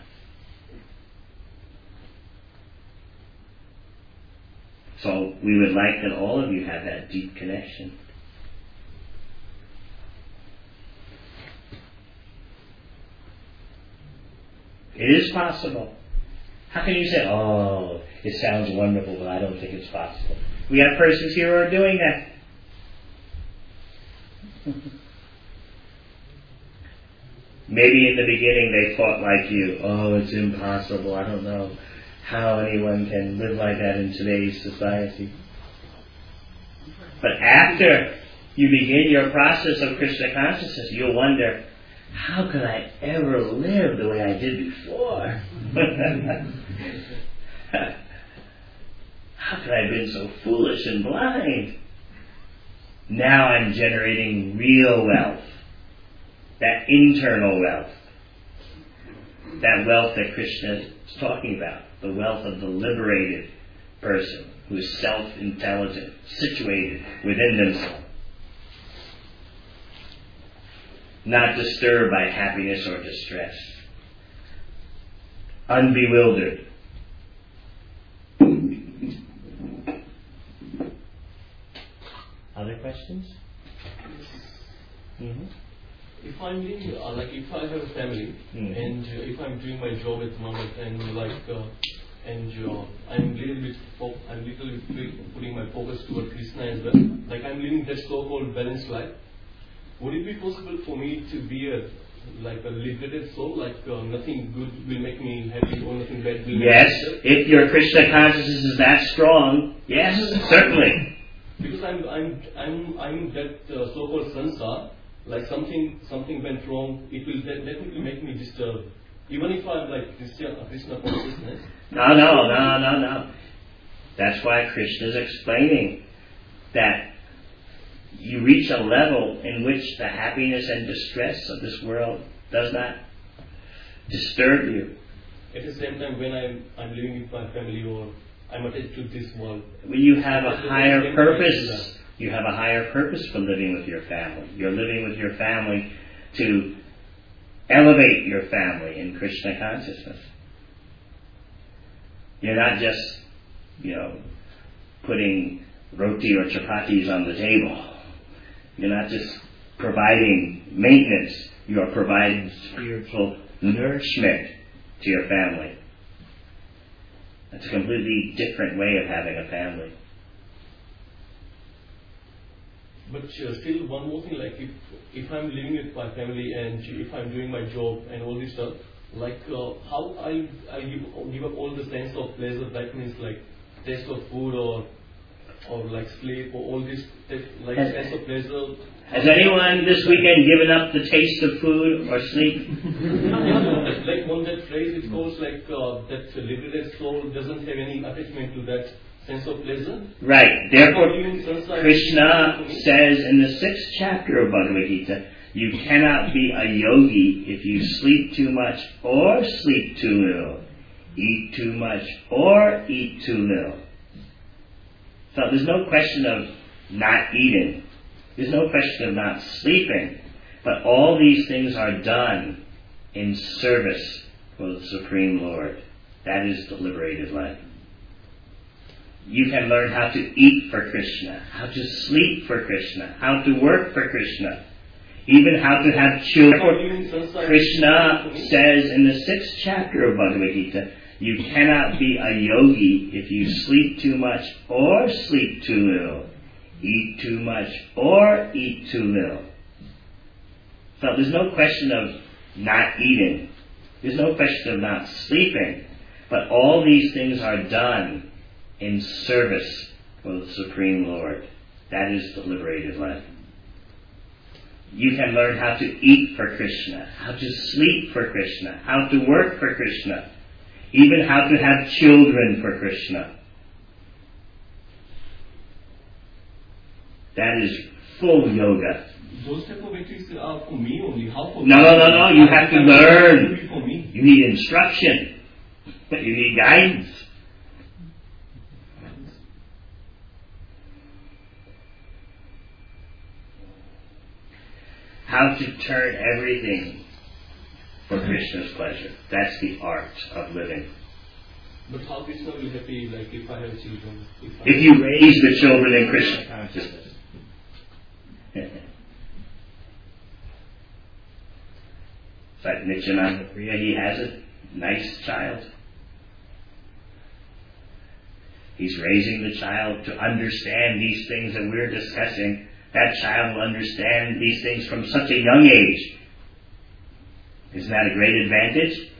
So we would like that all of you have that deep connection. It is possible. How can you say, oh, it sounds wonderful, but I don't think it's possible? We have persons here who are doing that. Maybe in the beginning they thought like you, oh, it's impossible, I don't know how anyone can live like that in today's society. But after you begin your process of Krishna consciousness, you'll wonder, how could I ever live the way I did before? How could I have been so foolish and blind? Now I'm generating real wealth. That internal wealth. That wealth that Krishna is talking about. The wealth of the liberated person who is self-intelligent, situated within themselves. Not disturbed by happiness or distress. Unbewildered. Other questions? Mm-hmm. If I'm living, uh, like if I have a family, mm-hmm. and uh, if I'm doing my job at the moment, and like, uh, and uh, I'm little bit, fo- I'm little bit putting my focus toward Krishna as well. Like I'm living that so-called balanced life. Would it be possible for me to be a like a liberated soul, like uh, nothing good will make me happy or nothing bad will Yes, make me happy? if your Krishna consciousness is that strong, yes, certainly. Because I'm I'm I'm I'm that uh, so-called sansar, like something something went wrong, it will de- definitely make me disturbed. Even if I'm like Krishna, Krishna consciousness. No, no, no, no, no. That's why Krishna is explaining that you reach a level in which the happiness and distress of this world does not disturb you. At the same time, when I'm I'm living with my family or I'm attached to this world, When you have a higher purpose, you have a higher purpose for living with your family. You're living with your family to elevate your family in Krishna consciousness. You're not just, you know, putting roti or chapatis on the table. You're not just providing maintenance. You are providing spiritual nourishment to your family. That's a completely different way of having a family. but uh, still one more thing, like if if I'm living with my family and if I'm doing my job and all this stuff, like uh, how I I give, give up all the sense of pleasure, that means like taste of food or or like sleep or all this like Has- sense of pleasure. Has anyone this weekend given up the taste of food or sleep? Like on that phrase, it goes like uh, that liberated soul doesn't have any attachment to that sense of pleasure. Right. Therefore, Even sanskar- Krishna says in the sixth chapter of Bhagavad Gita, you cannot be a yogi if you sleep too much or sleep too little, eat too much or eat too little. So there's no question of not eating. There's no question of not sleeping. But all these things are done in service for the Supreme Lord. That is the liberated life. You can learn how to eat for Krishna, how to sleep for Krishna, how to work for Krishna, even how to have children. Krishna says in the sixth chapter of Bhagavad Gita, you cannot be a yogi if you sleep too much or sleep too little, eat too much or eat too little. So there's no question of not eating. There's no question of not sleeping. But all these things are done in service for the Supreme Lord. That is the liberated life. You can learn how to eat for Krishna, how to sleep for Krishna, how to work for Krishna, even how to have children for Krishna. That is full yoga. Those type of victories are for me only. How for No, me? no, no, no. You have to learn. For me. You need instruction. You need guidance. How to turn everything for Krishna's pleasure. That's the art of living. But how Krishna will be happy, like if I have children? If, I If you raise the children in Krishna consciousness. It's like Nityananda Priya, he has a nice child. He's raising the child to understand these things that we're discussing. That child will understand these things from such a young age. Isn't that a great advantage?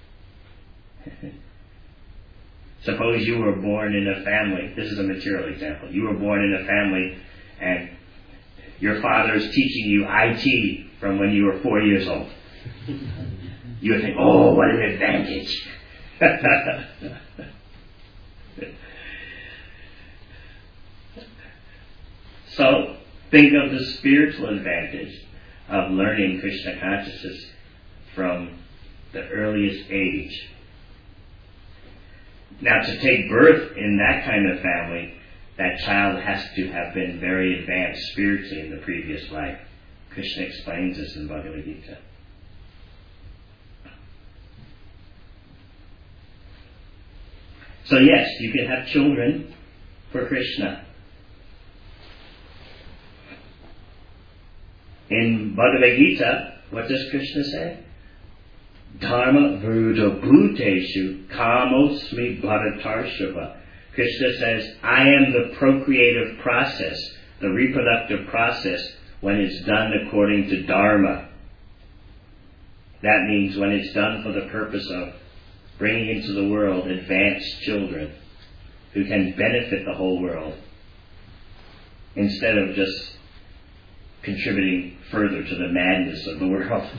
Suppose you were born in a family. This is a material example. You were born in a family and your father is teaching you I T from when you were four years old. You would think, oh, what an advantage. So, think of the spiritual advantage of learning Krishna consciousness from the earliest age. Now, to take birth in that kind of family, that child has to have been very advanced spiritually in the previous life. Krishna explains this in Bhagavad Gita. So yes, you can have children for Krishna. In Bhagavad Gita, what does Krishna say? Dharma vruda bhuteshu kamosmi bharatarshava. Krishna says, I am the procreative process, the reproductive process, when it's done according to Dharma. That means when it's done for the purpose of bringing into the world advanced children who can benefit the whole world, instead of just contributing further to the madness of the world.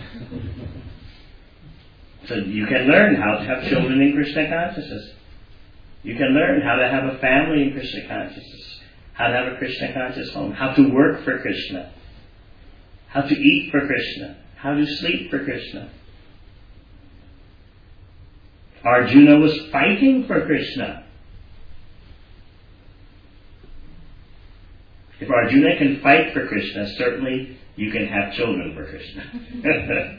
So you can learn how to have children in Krishna consciousness. You can learn how to have a family in Krishna consciousness, how to have a Krishna conscious home, how to work for Krishna, how to eat for Krishna, how to sleep for Krishna. Arjuna was fighting for Krishna. If Arjuna can fight for Krishna, certainly you can have children for Krishna.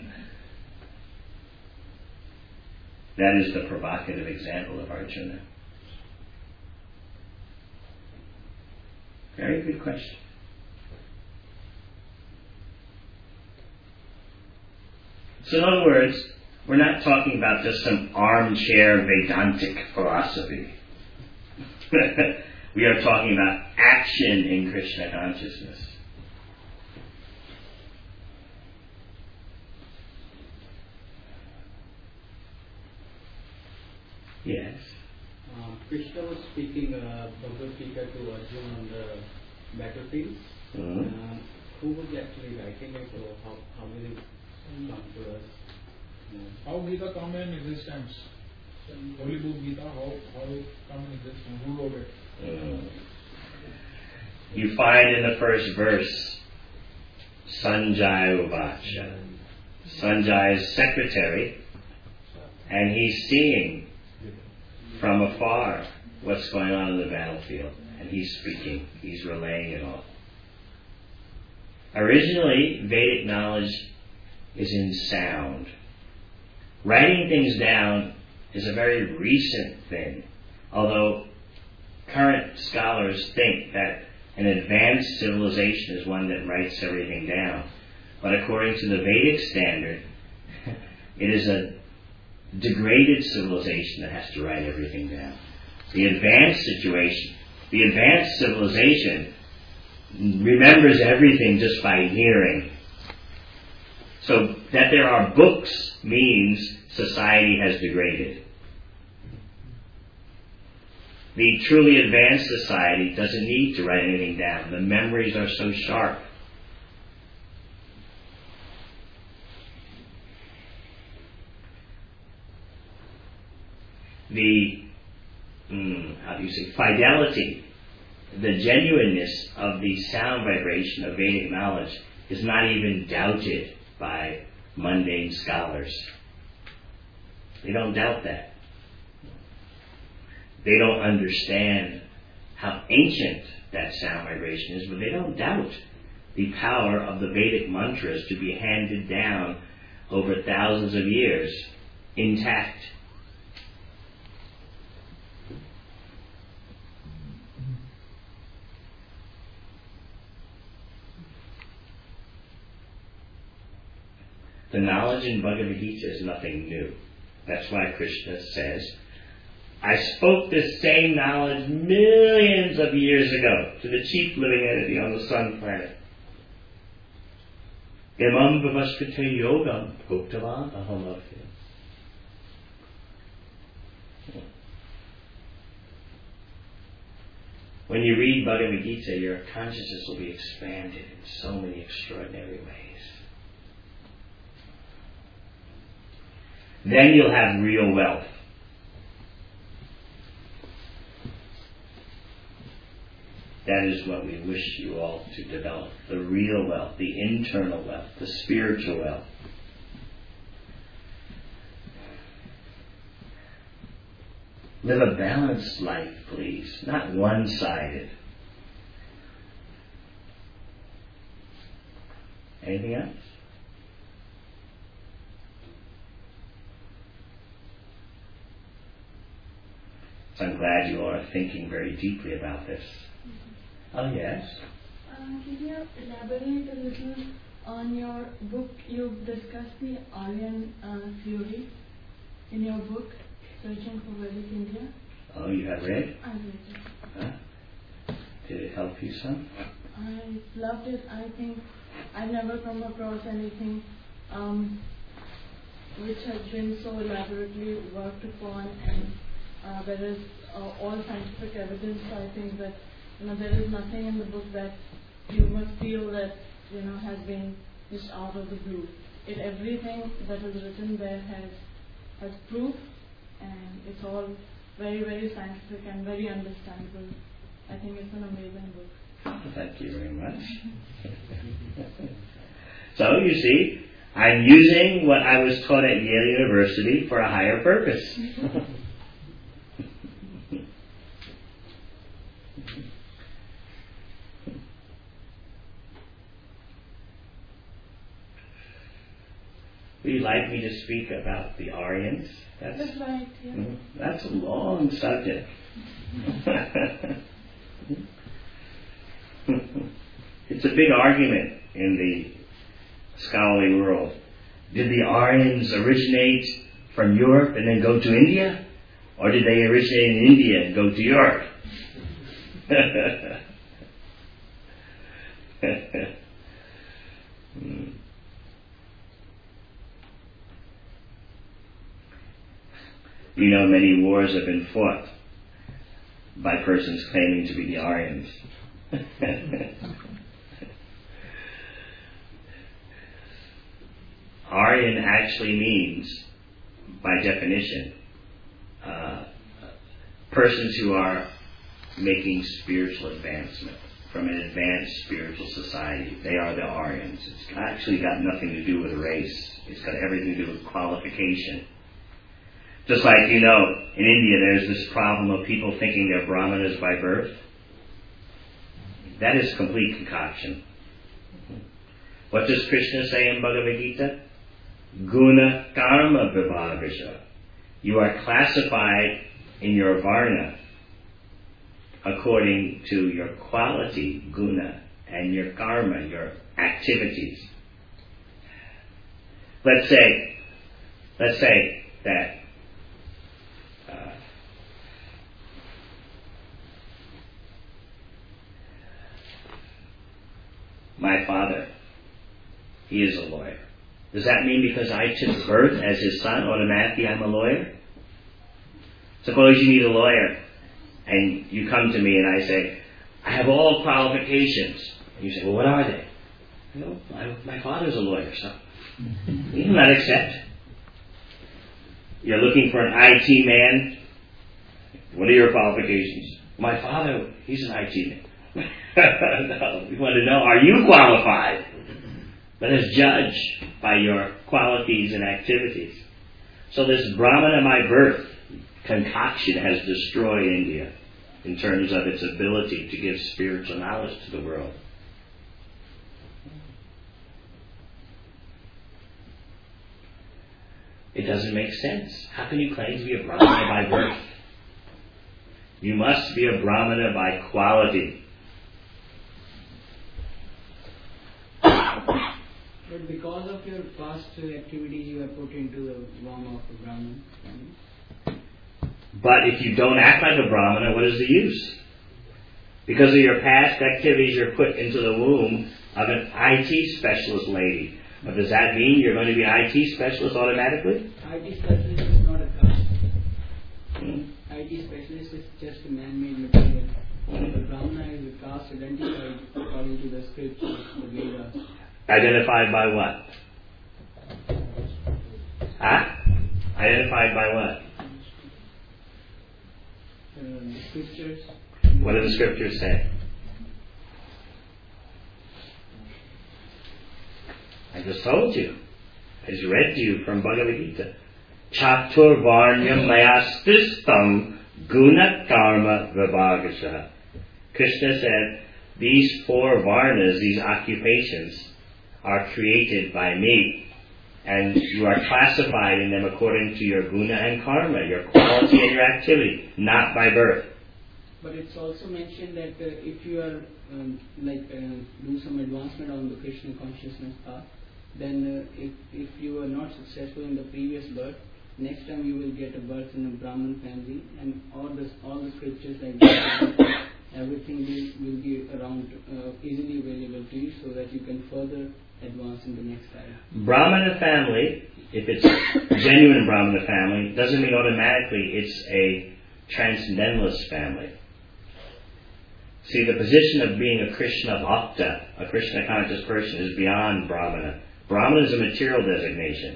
That is the provocative example of Arjuna. Very good question. So in other words, we're not talking about just some armchair Vedantic philosophy. We are talking about action in Krishna consciousness. Yes. Uh, Krishna was speaking uh, Bhagavad Gita to Arjuna on the battlefield. Mm-hmm. Uh, who was actually writing it, or how, how will it come to us? How Gita come in existence? Holy book Gita, how how it come in existence? Who wrote it? Mm. You find in the first verse, Sanjaya Uvacha. Sanjaya's secretary, and he's seeing from afar what's going on in the battlefield, and he's speaking, he's relaying it all. Originally, Vedic knowledge is in sound. Writing things down is a very recent thing, although current scholars think that an advanced civilization is one that writes everything down. But according to the Vedic standard, it is a degraded civilization that has to write everything down. The advanced situation, the advanced civilization remembers everything just by hearing. So that there are books means society has degraded. The truly advanced society doesn't need to write anything down. The memories are so sharp. The, mm, how do you say, fidelity the genuineness of the sound vibration of Vedic knowledge is not even doubted by mundane scholars. They don't doubt that. They don't understand how ancient that sound vibration is, but they don't doubt the power of the Vedic mantras to be handed down over thousands of years intact. The knowledge in Bhagavad Gita is nothing new. That's why Krishna says, I spoke this same knowledge millions of years ago to the chief living entity on the sun planet. Imam Vavaskate Yogam Bhuktavan Ahamavya. When you read Bhagavad Gita, your consciousness will be expanded in so many extraordinary ways. Then you'll have real wealth. That is what we wish you all to develop. The real wealth, the internal wealth, the spiritual wealth. Live a balanced life, please. Not one-sided. Anything else? So I'm glad you are thinking very deeply about this. Oh, yes? Uh, can you elaborate a little on your book? You've discussed the Aryan uh, theory in your book, Searching for Vedic India. Oh, you have read? I read it. Huh? Did it help you some? I loved it. I think I've never come across anything um, which has been so elaborately worked upon, and uh, there is uh, all scientific evidence. I think that you know there is nothing in the book that you must feel that you know has been just out of the blue. It everything that is written there has has proof, and it's all very very scientific and very understandable. I think it's an amazing book. Thank you very much. So you see, I'm using what I was taught at Yale University for a higher purpose. Would you like me to speak about the Aryans? That's, That's right, yeah. mm, that's a long subject. It's a big argument in the scholarly world. Did the Aryans originate from Europe and then go to India? Or did they originate in India and go to Europe? hmm. You know, many wars have been fought by persons claiming to be the Aryans. Aryan actually means, by definition, uh, persons who are making spiritual advancement from an advanced spiritual society. They are the Aryans. It's actually got nothing to do with race. It's got everything to do with qualification. Just like, you know, in India there's this problem of people thinking they're Brahmanas by birth. That is complete concoction. What does Krishna say in Bhagavad Gita? Guna karma vibhagasha. You are classified in your varna according to your quality, guna, and your karma, your activities. Let's say, let's say that uh, my father, he is a lawyer. Does that mean because I took birth as his son, automatically I'm a lawyer? Suppose you need a lawyer, and you come to me and I say, I have all qualifications. And you say, well, what are they? You know, my, my father's a lawyer, so you do not accept. You're looking for an I T man. What are your qualifications? My father, he's an I T man. No, we want to know, are you qualified? Let us judge by your qualities and activities. So this Brahmana by birth concoction has destroyed India in terms of its ability to give spiritual knowledge to the world. It doesn't make sense. How can you claim to be a Brahmana by birth? You must be a Brahmana by quality. But because of your past activities, you are put into the womb of a Brahman family. But if you don't act like a Brahmana, what is the use? Because of your past activities, you're put into the womb of an I T specialist lady. But does that mean you're going to be an I T specialist automatically? I T specialist is not a caste. Hmm? I T specialist is just a man-made material. The Brahmana is a caste identified according to the scriptures, the Vedas. Identified by what? Huh? Identified by what? Uh, the scriptures. What do the scriptures say? I just told you. I just read to you from Bhagavad Gita. Chatur varnyam mayastistam guna karma vibhagasha. Krishna said, these four varnas, these occupations, are created by me. And you are classified in them according to your guna and karma, your quality and your activity, not by birth. But it's also mentioned that uh, if you are um, like uh, do some advancement on the Krishna consciousness path, then uh, if if you are not successful in the previous birth, next time you will get a birth in a Brahman family, and all the all the scriptures like that, everything will, will be around uh, easily available to you, so that you can further advance in the next life. Brahmana family, if it's genuine Brahmana family, doesn't mean automatically it's a transcendentalist family. See, the position of being a Krishna Bhakta, a Krishna conscious person, is beyond Brahmana. Brahmana is a material designation.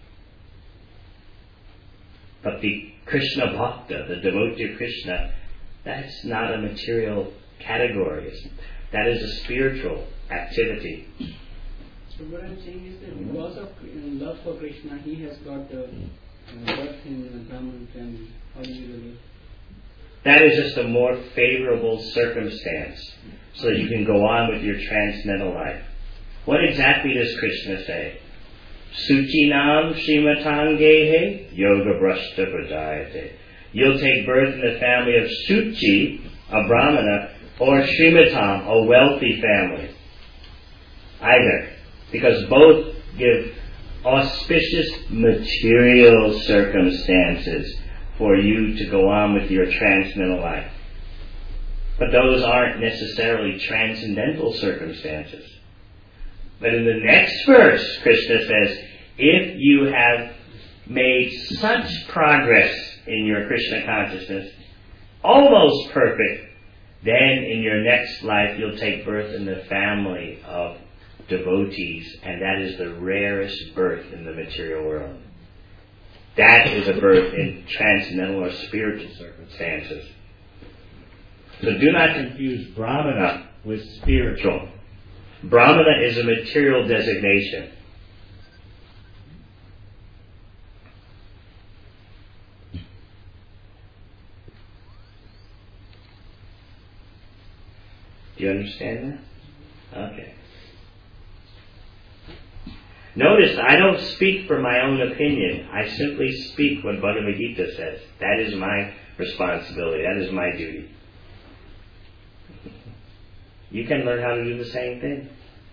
But the Krishna Bhakta, the devotee of Krishna, that's not a material category. That is a spiritual activity. So what I'm saying is that because of uh, love for Krishna, he has got uh, uh, birth in the Brahman family. How do you relate? That is just a more favorable circumstance so that you can go on with your transcendental life. What exactly does Krishna say? Suchinam Srimatangehe Yoga Brashta Prajayate. You'll take birth in the family of Suchi, a Brahmana, or Srimatam, a wealthy family. Either. Because both give auspicious material circumstances for you to go on with your transcendental life. But those aren't necessarily transcendental circumstances. But in the next verse, Krishna says, if you have made such progress in your Krishna consciousness, almost perfect, then in your next life you'll take birth in the family of devotees, and that is the rarest birth in the material world. That is a birth in transcendental or spiritual circumstances. So do not confuse Brahmana with spiritual. Brahmana is a material designation. Do you understand that? Okay. Notice, I don't speak for my own opinion. I simply speak what Bhagavad Gita says. That is my responsibility. That is my duty. You can learn how to do the same thing.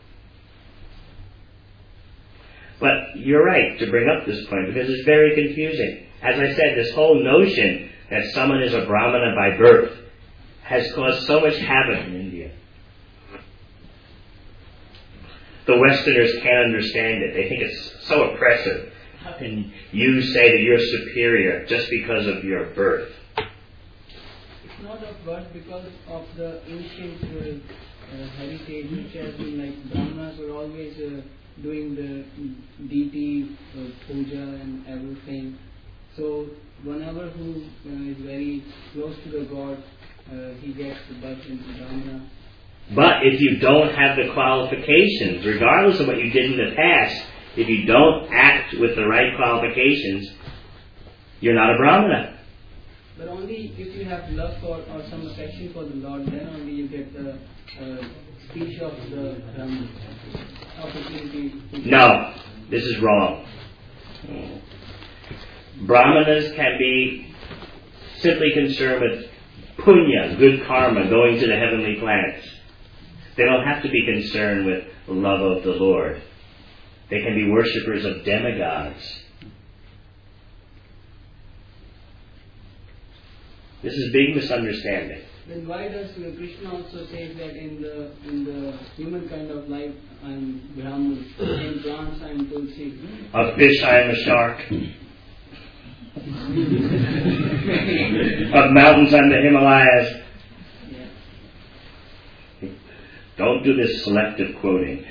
But you're right to bring up this point because it's very confusing. As I said, this whole notion that someone is a Brahmana by birth has caused so much havoc in India. The Westerners can't understand it. They think it's so oppressive. How can you say that you're superior just because of your birth? It's not of birth because of the ancient uh, uh, heritage which has been like Brahmanas were always uh, doing the deity uh, puja and everything. So whenever who uh, is very close to the god, uh, he gets the birth into Brahmana But if you don't have the qualifications, regardless of what you did in the past, if you don't act with the right qualifications, you're not a Brahmana. But only if you have love for or some affection for the Lord, then only you get the uh, speech of the Brahman opportunity. No, this is wrong. Brahmanas can be simply concerned with punya, good karma, going to the heavenly planets. They don't have to be concerned with love of the Lord. They can be worshippers of demigods. This is a big misunderstanding. Then why does uh, Krishna also say that in the in the human kind of life I am Brahman, in plants I am Tulsi? Of fish I am a shark. Of mountains I'm the Himalayas. Yeah. Don't do this selective quoting.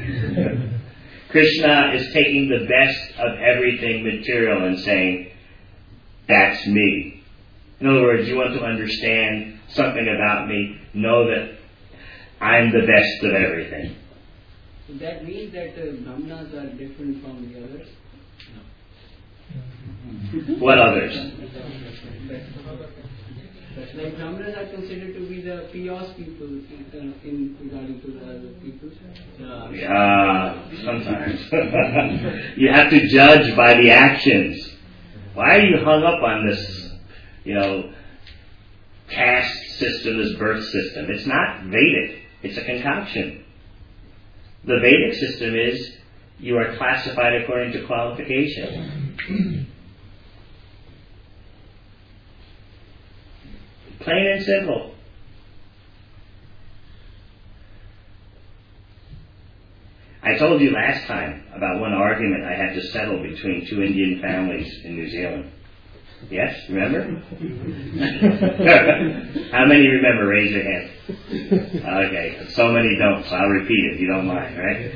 Krishna is taking the best of everything material and saying, that's me. In other words, you want to understand something about me, know that I'm the best of everything. So that means that uh, Brahmanas are different from the others? What others? Like Brahmanas are considered to be the pious people in, in regarding to the other people. Yeah, sometimes. You have to judge by the actions. Why are you hung up on this, you know, caste system, this birth system? It's not Vedic. It's a concoction. The Vedic system is you are classified according to qualification. Plain and simple. I told you last time about one argument I had to settle between two Indian families in New Zealand. Yes, remember? How many remember? Raise your hand. Okay, so many don't, so I'll repeat it if you don't mind, right?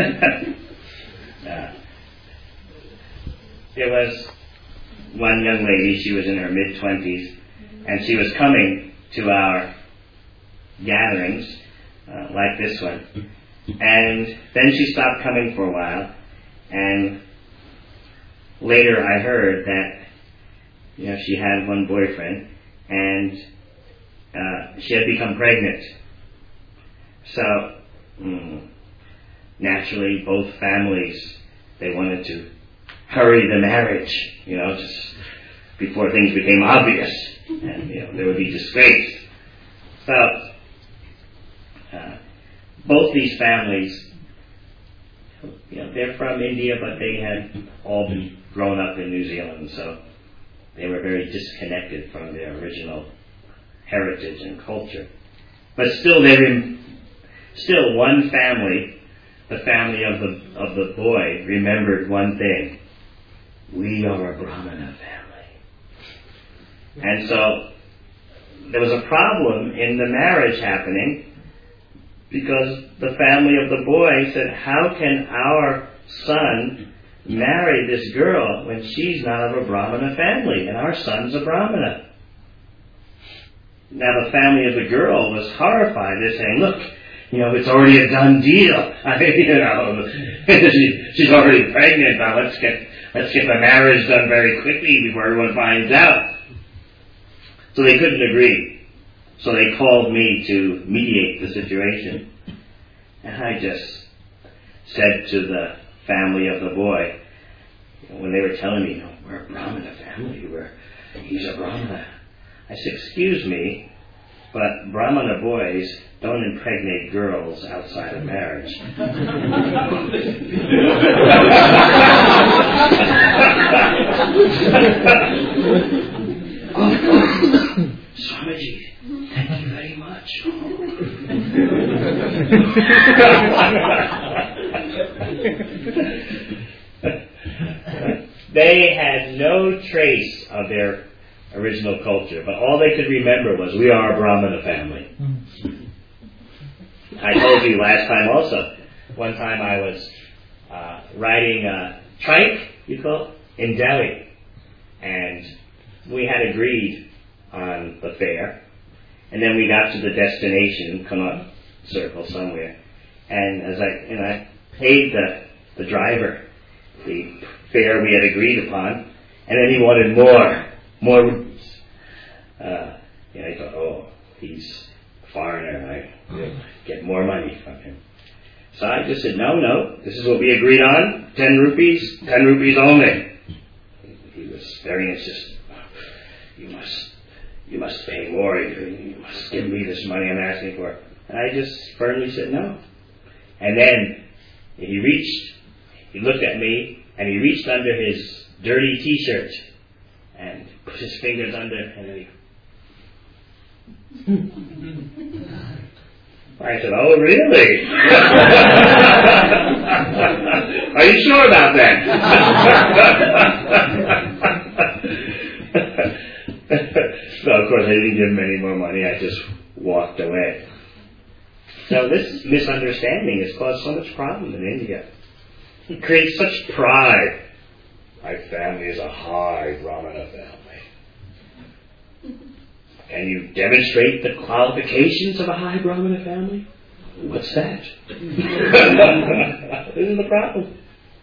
uh, there was one young lady, she was in her mid-twenties, and she was coming to our gatherings, uh, like this one. And then she stopped coming for a while, and later I heard that, you know, she had one boyfriend, and uh, she had become pregnant. So, mm, naturally, both families, they wanted to hurry the marriage, you know, just before things became obvious, and, you know, there would be disgrace. So, uh, both these families, you know, they're from India, but they had all been grown up in New Zealand, so they were very disconnected from their original heritage and culture. But still, they rem- still one family, the family of the of the boy, remembered one thing: we are a Brahmana family. And so there was a problem in the marriage happening, because the family of the boy said, how can our son marry this girl when she's not of a Brahmana family and our son's a Brahmana? Now the family of the girl was horrified. They're saying, look, you know, it's already a done deal. I mean, you know, she, she's already pregnant. Now let's get let's get the marriage done very quickly before everyone finds out. So they couldn't agree. So they called me to mediate the situation. And I just said to the family of the boy, you know, when they were telling me, you know, we're a Brahmana family, we're, he's a Brahmana. I said, excuse me, but Brahmana boys don't impregnate girls outside of marriage. Swamiji, thank you very much. They had no trace of their original culture, but all they could remember was, we are a Brahmana family. I told you last time also, one time I was uh, riding a trike, you call it, in Delhi, and we had agreed on the fare, and then we got to the destination, Connaught circle somewhere. And as I and I paid the the driver the fare we had agreed upon, and then he wanted more, more rupees. Uh, and I thought, oh, he's a foreigner, I will get more money from him. So I just said, no, no, this is what we agreed on, ten rupees, ten rupees only. He was very insistent. You must, you must pay more, you, you must give me this money I'm asking for. And I just firmly said no. And then he reached, he looked at me, and he reached under his dirty t-shirt and put his fingers under, and then he... I said, oh, really? Are you sure about that? So, of course, I didn't give him any more money. I just walked away. So this misunderstanding has caused so much problem in India. It creates such pride. My family is a high Brahmana family. Can you demonstrate the qualifications of a high Brahmana family? What's that? This is the problem.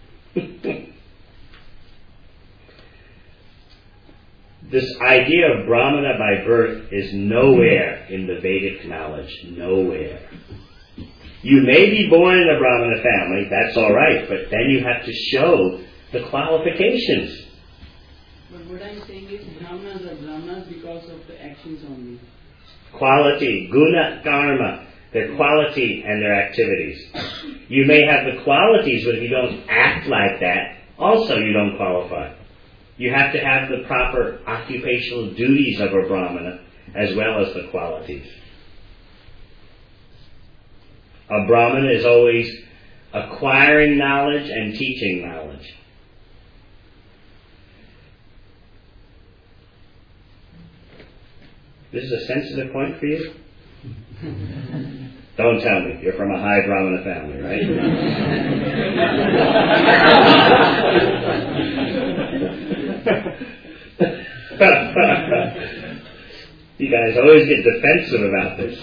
This idea of Brahmana by birth is nowhere in the Vedic knowledge. Nowhere. You may be born in a Brahmana family, that's all right, but then you have to show the qualifications. But what I'm saying is Brahmanas are Brahmanas because of the actions only. Quality, guna, karma, their quality and their activities. You may have the qualities, but if you don't act like that, also you don't qualify. You have to have the proper occupational duties of a Brahmana as well as the qualities. A Brahmana is always acquiring knowledge and teaching knowledge. This is a sensitive point for you? Don't tell me. You're from a high Brahmana family, right? You guys always get defensive about this.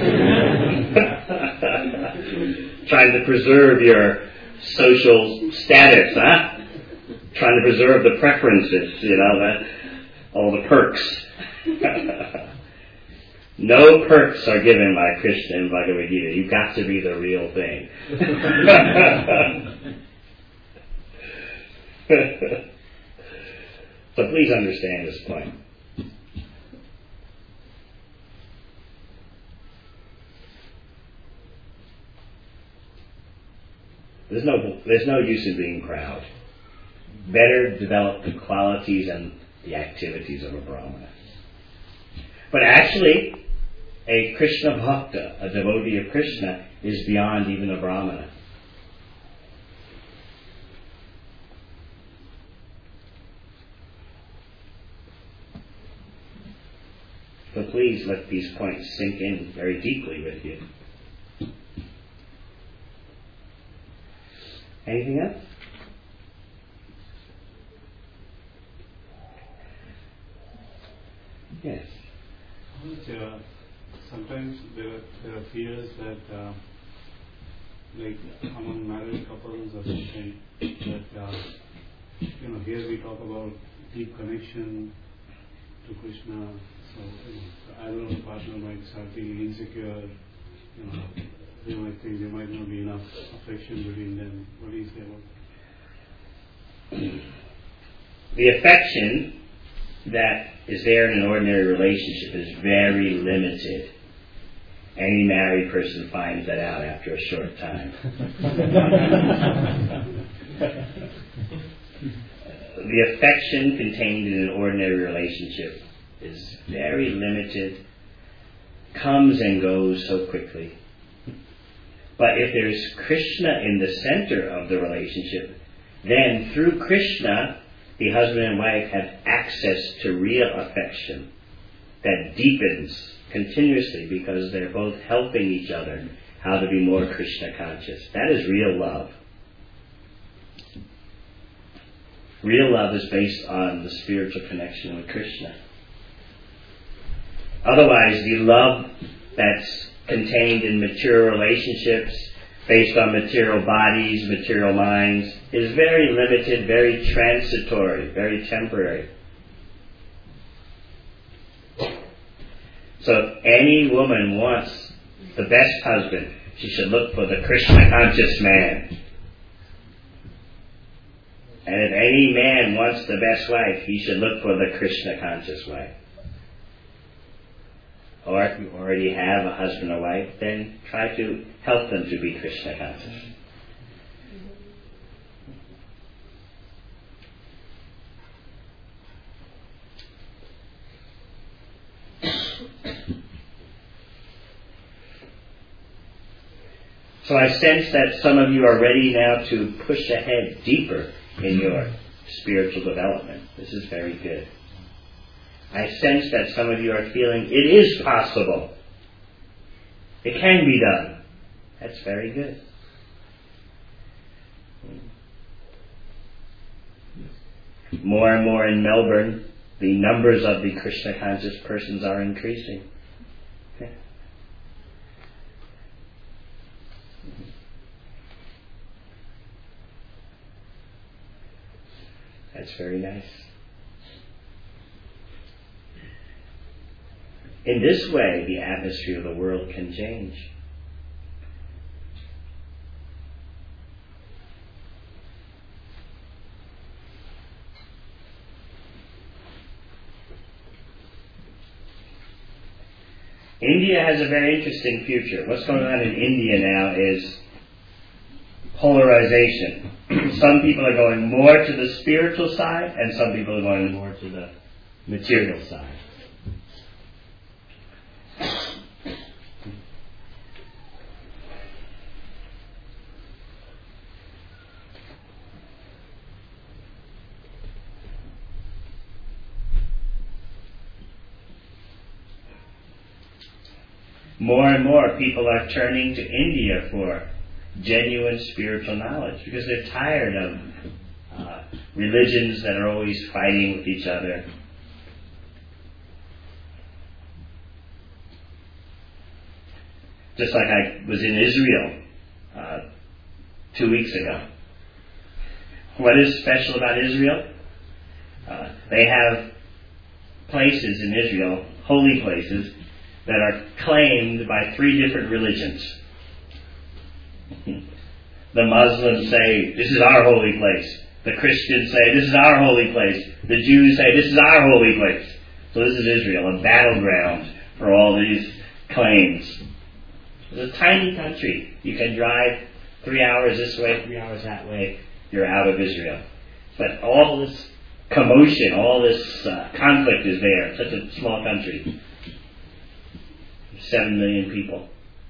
Trying to preserve your social status, huh? Trying to preserve the preferences, you know, that, all the perks. No perks are given by Krishna in Bhagavad Gita. You've got to be the real thing. So please understand this point. There's no, there's no use in being proud. Better develop the qualities and the activities of a Brahmana. But actually, a Krishna Bhakta, a devotee of Krishna, is beyond even a Brahmana. So please let these points sink in very deeply with you. Anything else? Yes. Uh, sometimes there are, there are fears that, uh, like among married couples or something, that uh, you know, here we talk about deep connection to Krishna. So you know, the other partner might start feeling insecure. You know, they might think there might not be enough affection between them. What do you say about that? The affection that is there in an ordinary relationship is very limited. Any married person finds that out after a short time. The affection contained in an ordinary relationship is very limited, comes and goes so quickly. But if there's Krishna in the center of the relationship, then through Krishna, the husband and wife have access to real affection that deepens continuously because they're both helping each other how to be more Krishna conscious. That is real love. Real love is based on the spiritual connection with Krishna. Otherwise, the love that's contained in material relationships, based on material bodies, material minds, is very limited, very transitory, very temporary. So if any woman wants the best husband, she should look for the Krishna-conscious man. And if any man wants the best wife, he should look for the Krishna-conscious wife. Or if you already have a husband or wife, then try to help them to be Krishna-conscious. So I sense that some of you are ready now to push ahead deeper in your spiritual development. This is very good. I sense that some of you are feeling it is possible. It can be done. That's very good. More and more in Melbourne, the numbers of the Krishna conscious persons are increasing. That's very nice. In this way, the atmosphere of the world can change. India has a very interesting future. What's going on in India now is polarization. Some people are going more to the spiritual side, and some people are going more to the material side. More and more people are turning to India for genuine spiritual knowledge because they're tired of uh, religions that are always fighting with each other. Just like I was in Israel uh, two weeks ago. What is special about Israel? Uh, they have places in Israel, holy places, that are claimed by three different religions. The Muslims say, this is our holy place. The Christians say, this is our holy place. The Jews say, this is our holy place. So this is Israel, a battleground for all these claims. It's a tiny country. You can drive three hours this way, three hours that way. You're out of Israel. But all this commotion, all this uh, conflict is there. Such a small country. Seven million people.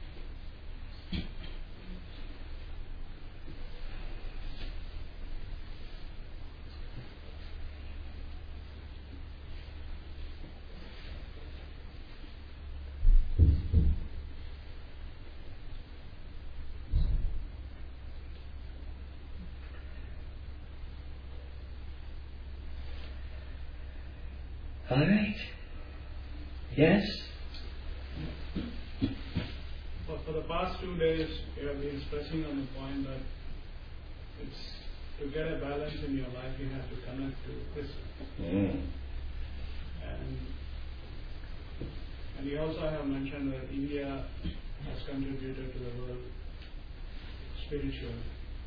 All right. Yes? For the past two days, you have been stressing on the point that it's to get a balance in your life, you have to connect to Krishna. Mm. And and you also have mentioned that India has contributed to the world spiritually.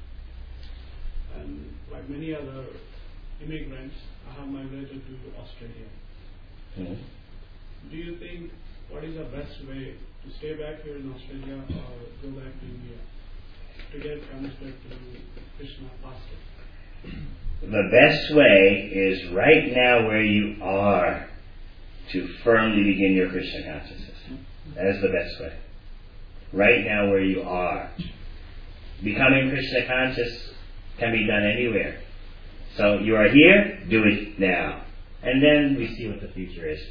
And like many other immigrants, I have migrated to Australia. Mm. Do you think what is the best way to stay back here in Australia or go back to India to get connected to Krishna faster? The best way is right now where you are to firmly begin your Krishna consciousness. That is the best way. Right now where you are. Becoming Krishna conscious can be done anywhere. So you are here, do it now. And then we see what the future is.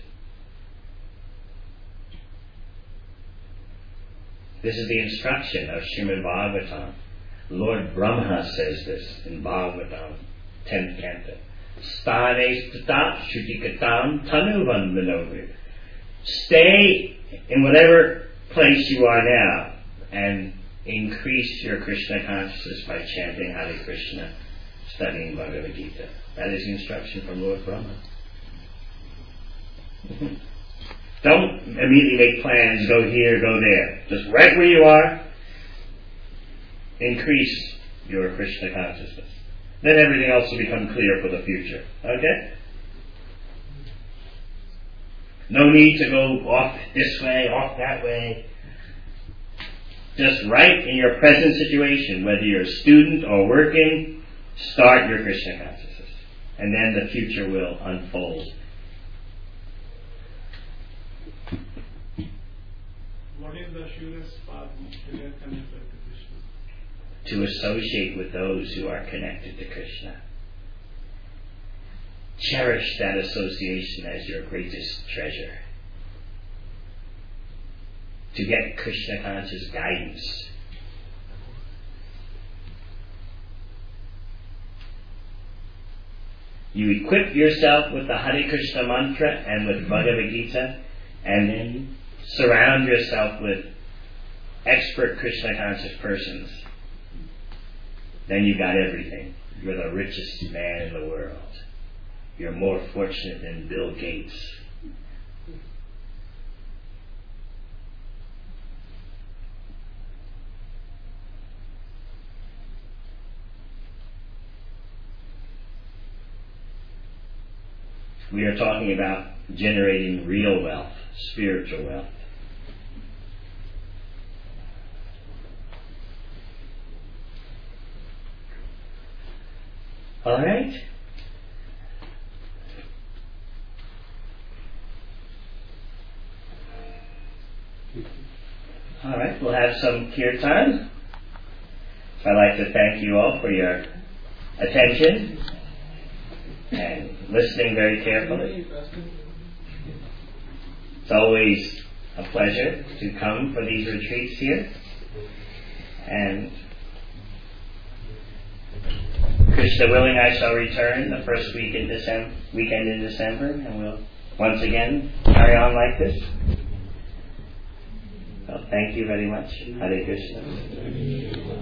This is the instruction of Srimad Bhagavatam. Lord Brahma says this in Bhagavatam, tenth canto. Stane stata shrutikatam tanuvan manovid. Stay in whatever place you are now and increase your Krishna consciousness by chanting Hare Krishna, studying Bhagavad Gita. That is instruction from Lord Brahma. Don't immediately make plans, go here, go there. Just right where you are, increase your Krishna consciousness. Then everything else will become clear for the future. Okay? No need to go off this way, off that way. Just right in your present situation, whether you're a student or working, start your Krishna consciousness. And then the future will unfold. What is the surest path to get connected to Krishna? To associate with those who are connected to Krishna. Cherish that association as your greatest treasure. To get Krishna conscious guidance. You equip yourself with the Hare Krishna mantra and with Bhagavad Gita, and then surround yourself with expert Krishna conscious persons. Then you got everything. You're the richest man in the world. You're more fortunate than Bill Gates. We are talking about generating real wealth, spiritual wealth. All right? All right, we'll have some kirtan. I'd like to thank you all for your attention and listening very carefully. It's always a pleasure to come for these retreats here. And Krishna willing, I shall return the first week in December, weekend in December, and we'll once again carry on like this. So thank you very much. Hare Krishna.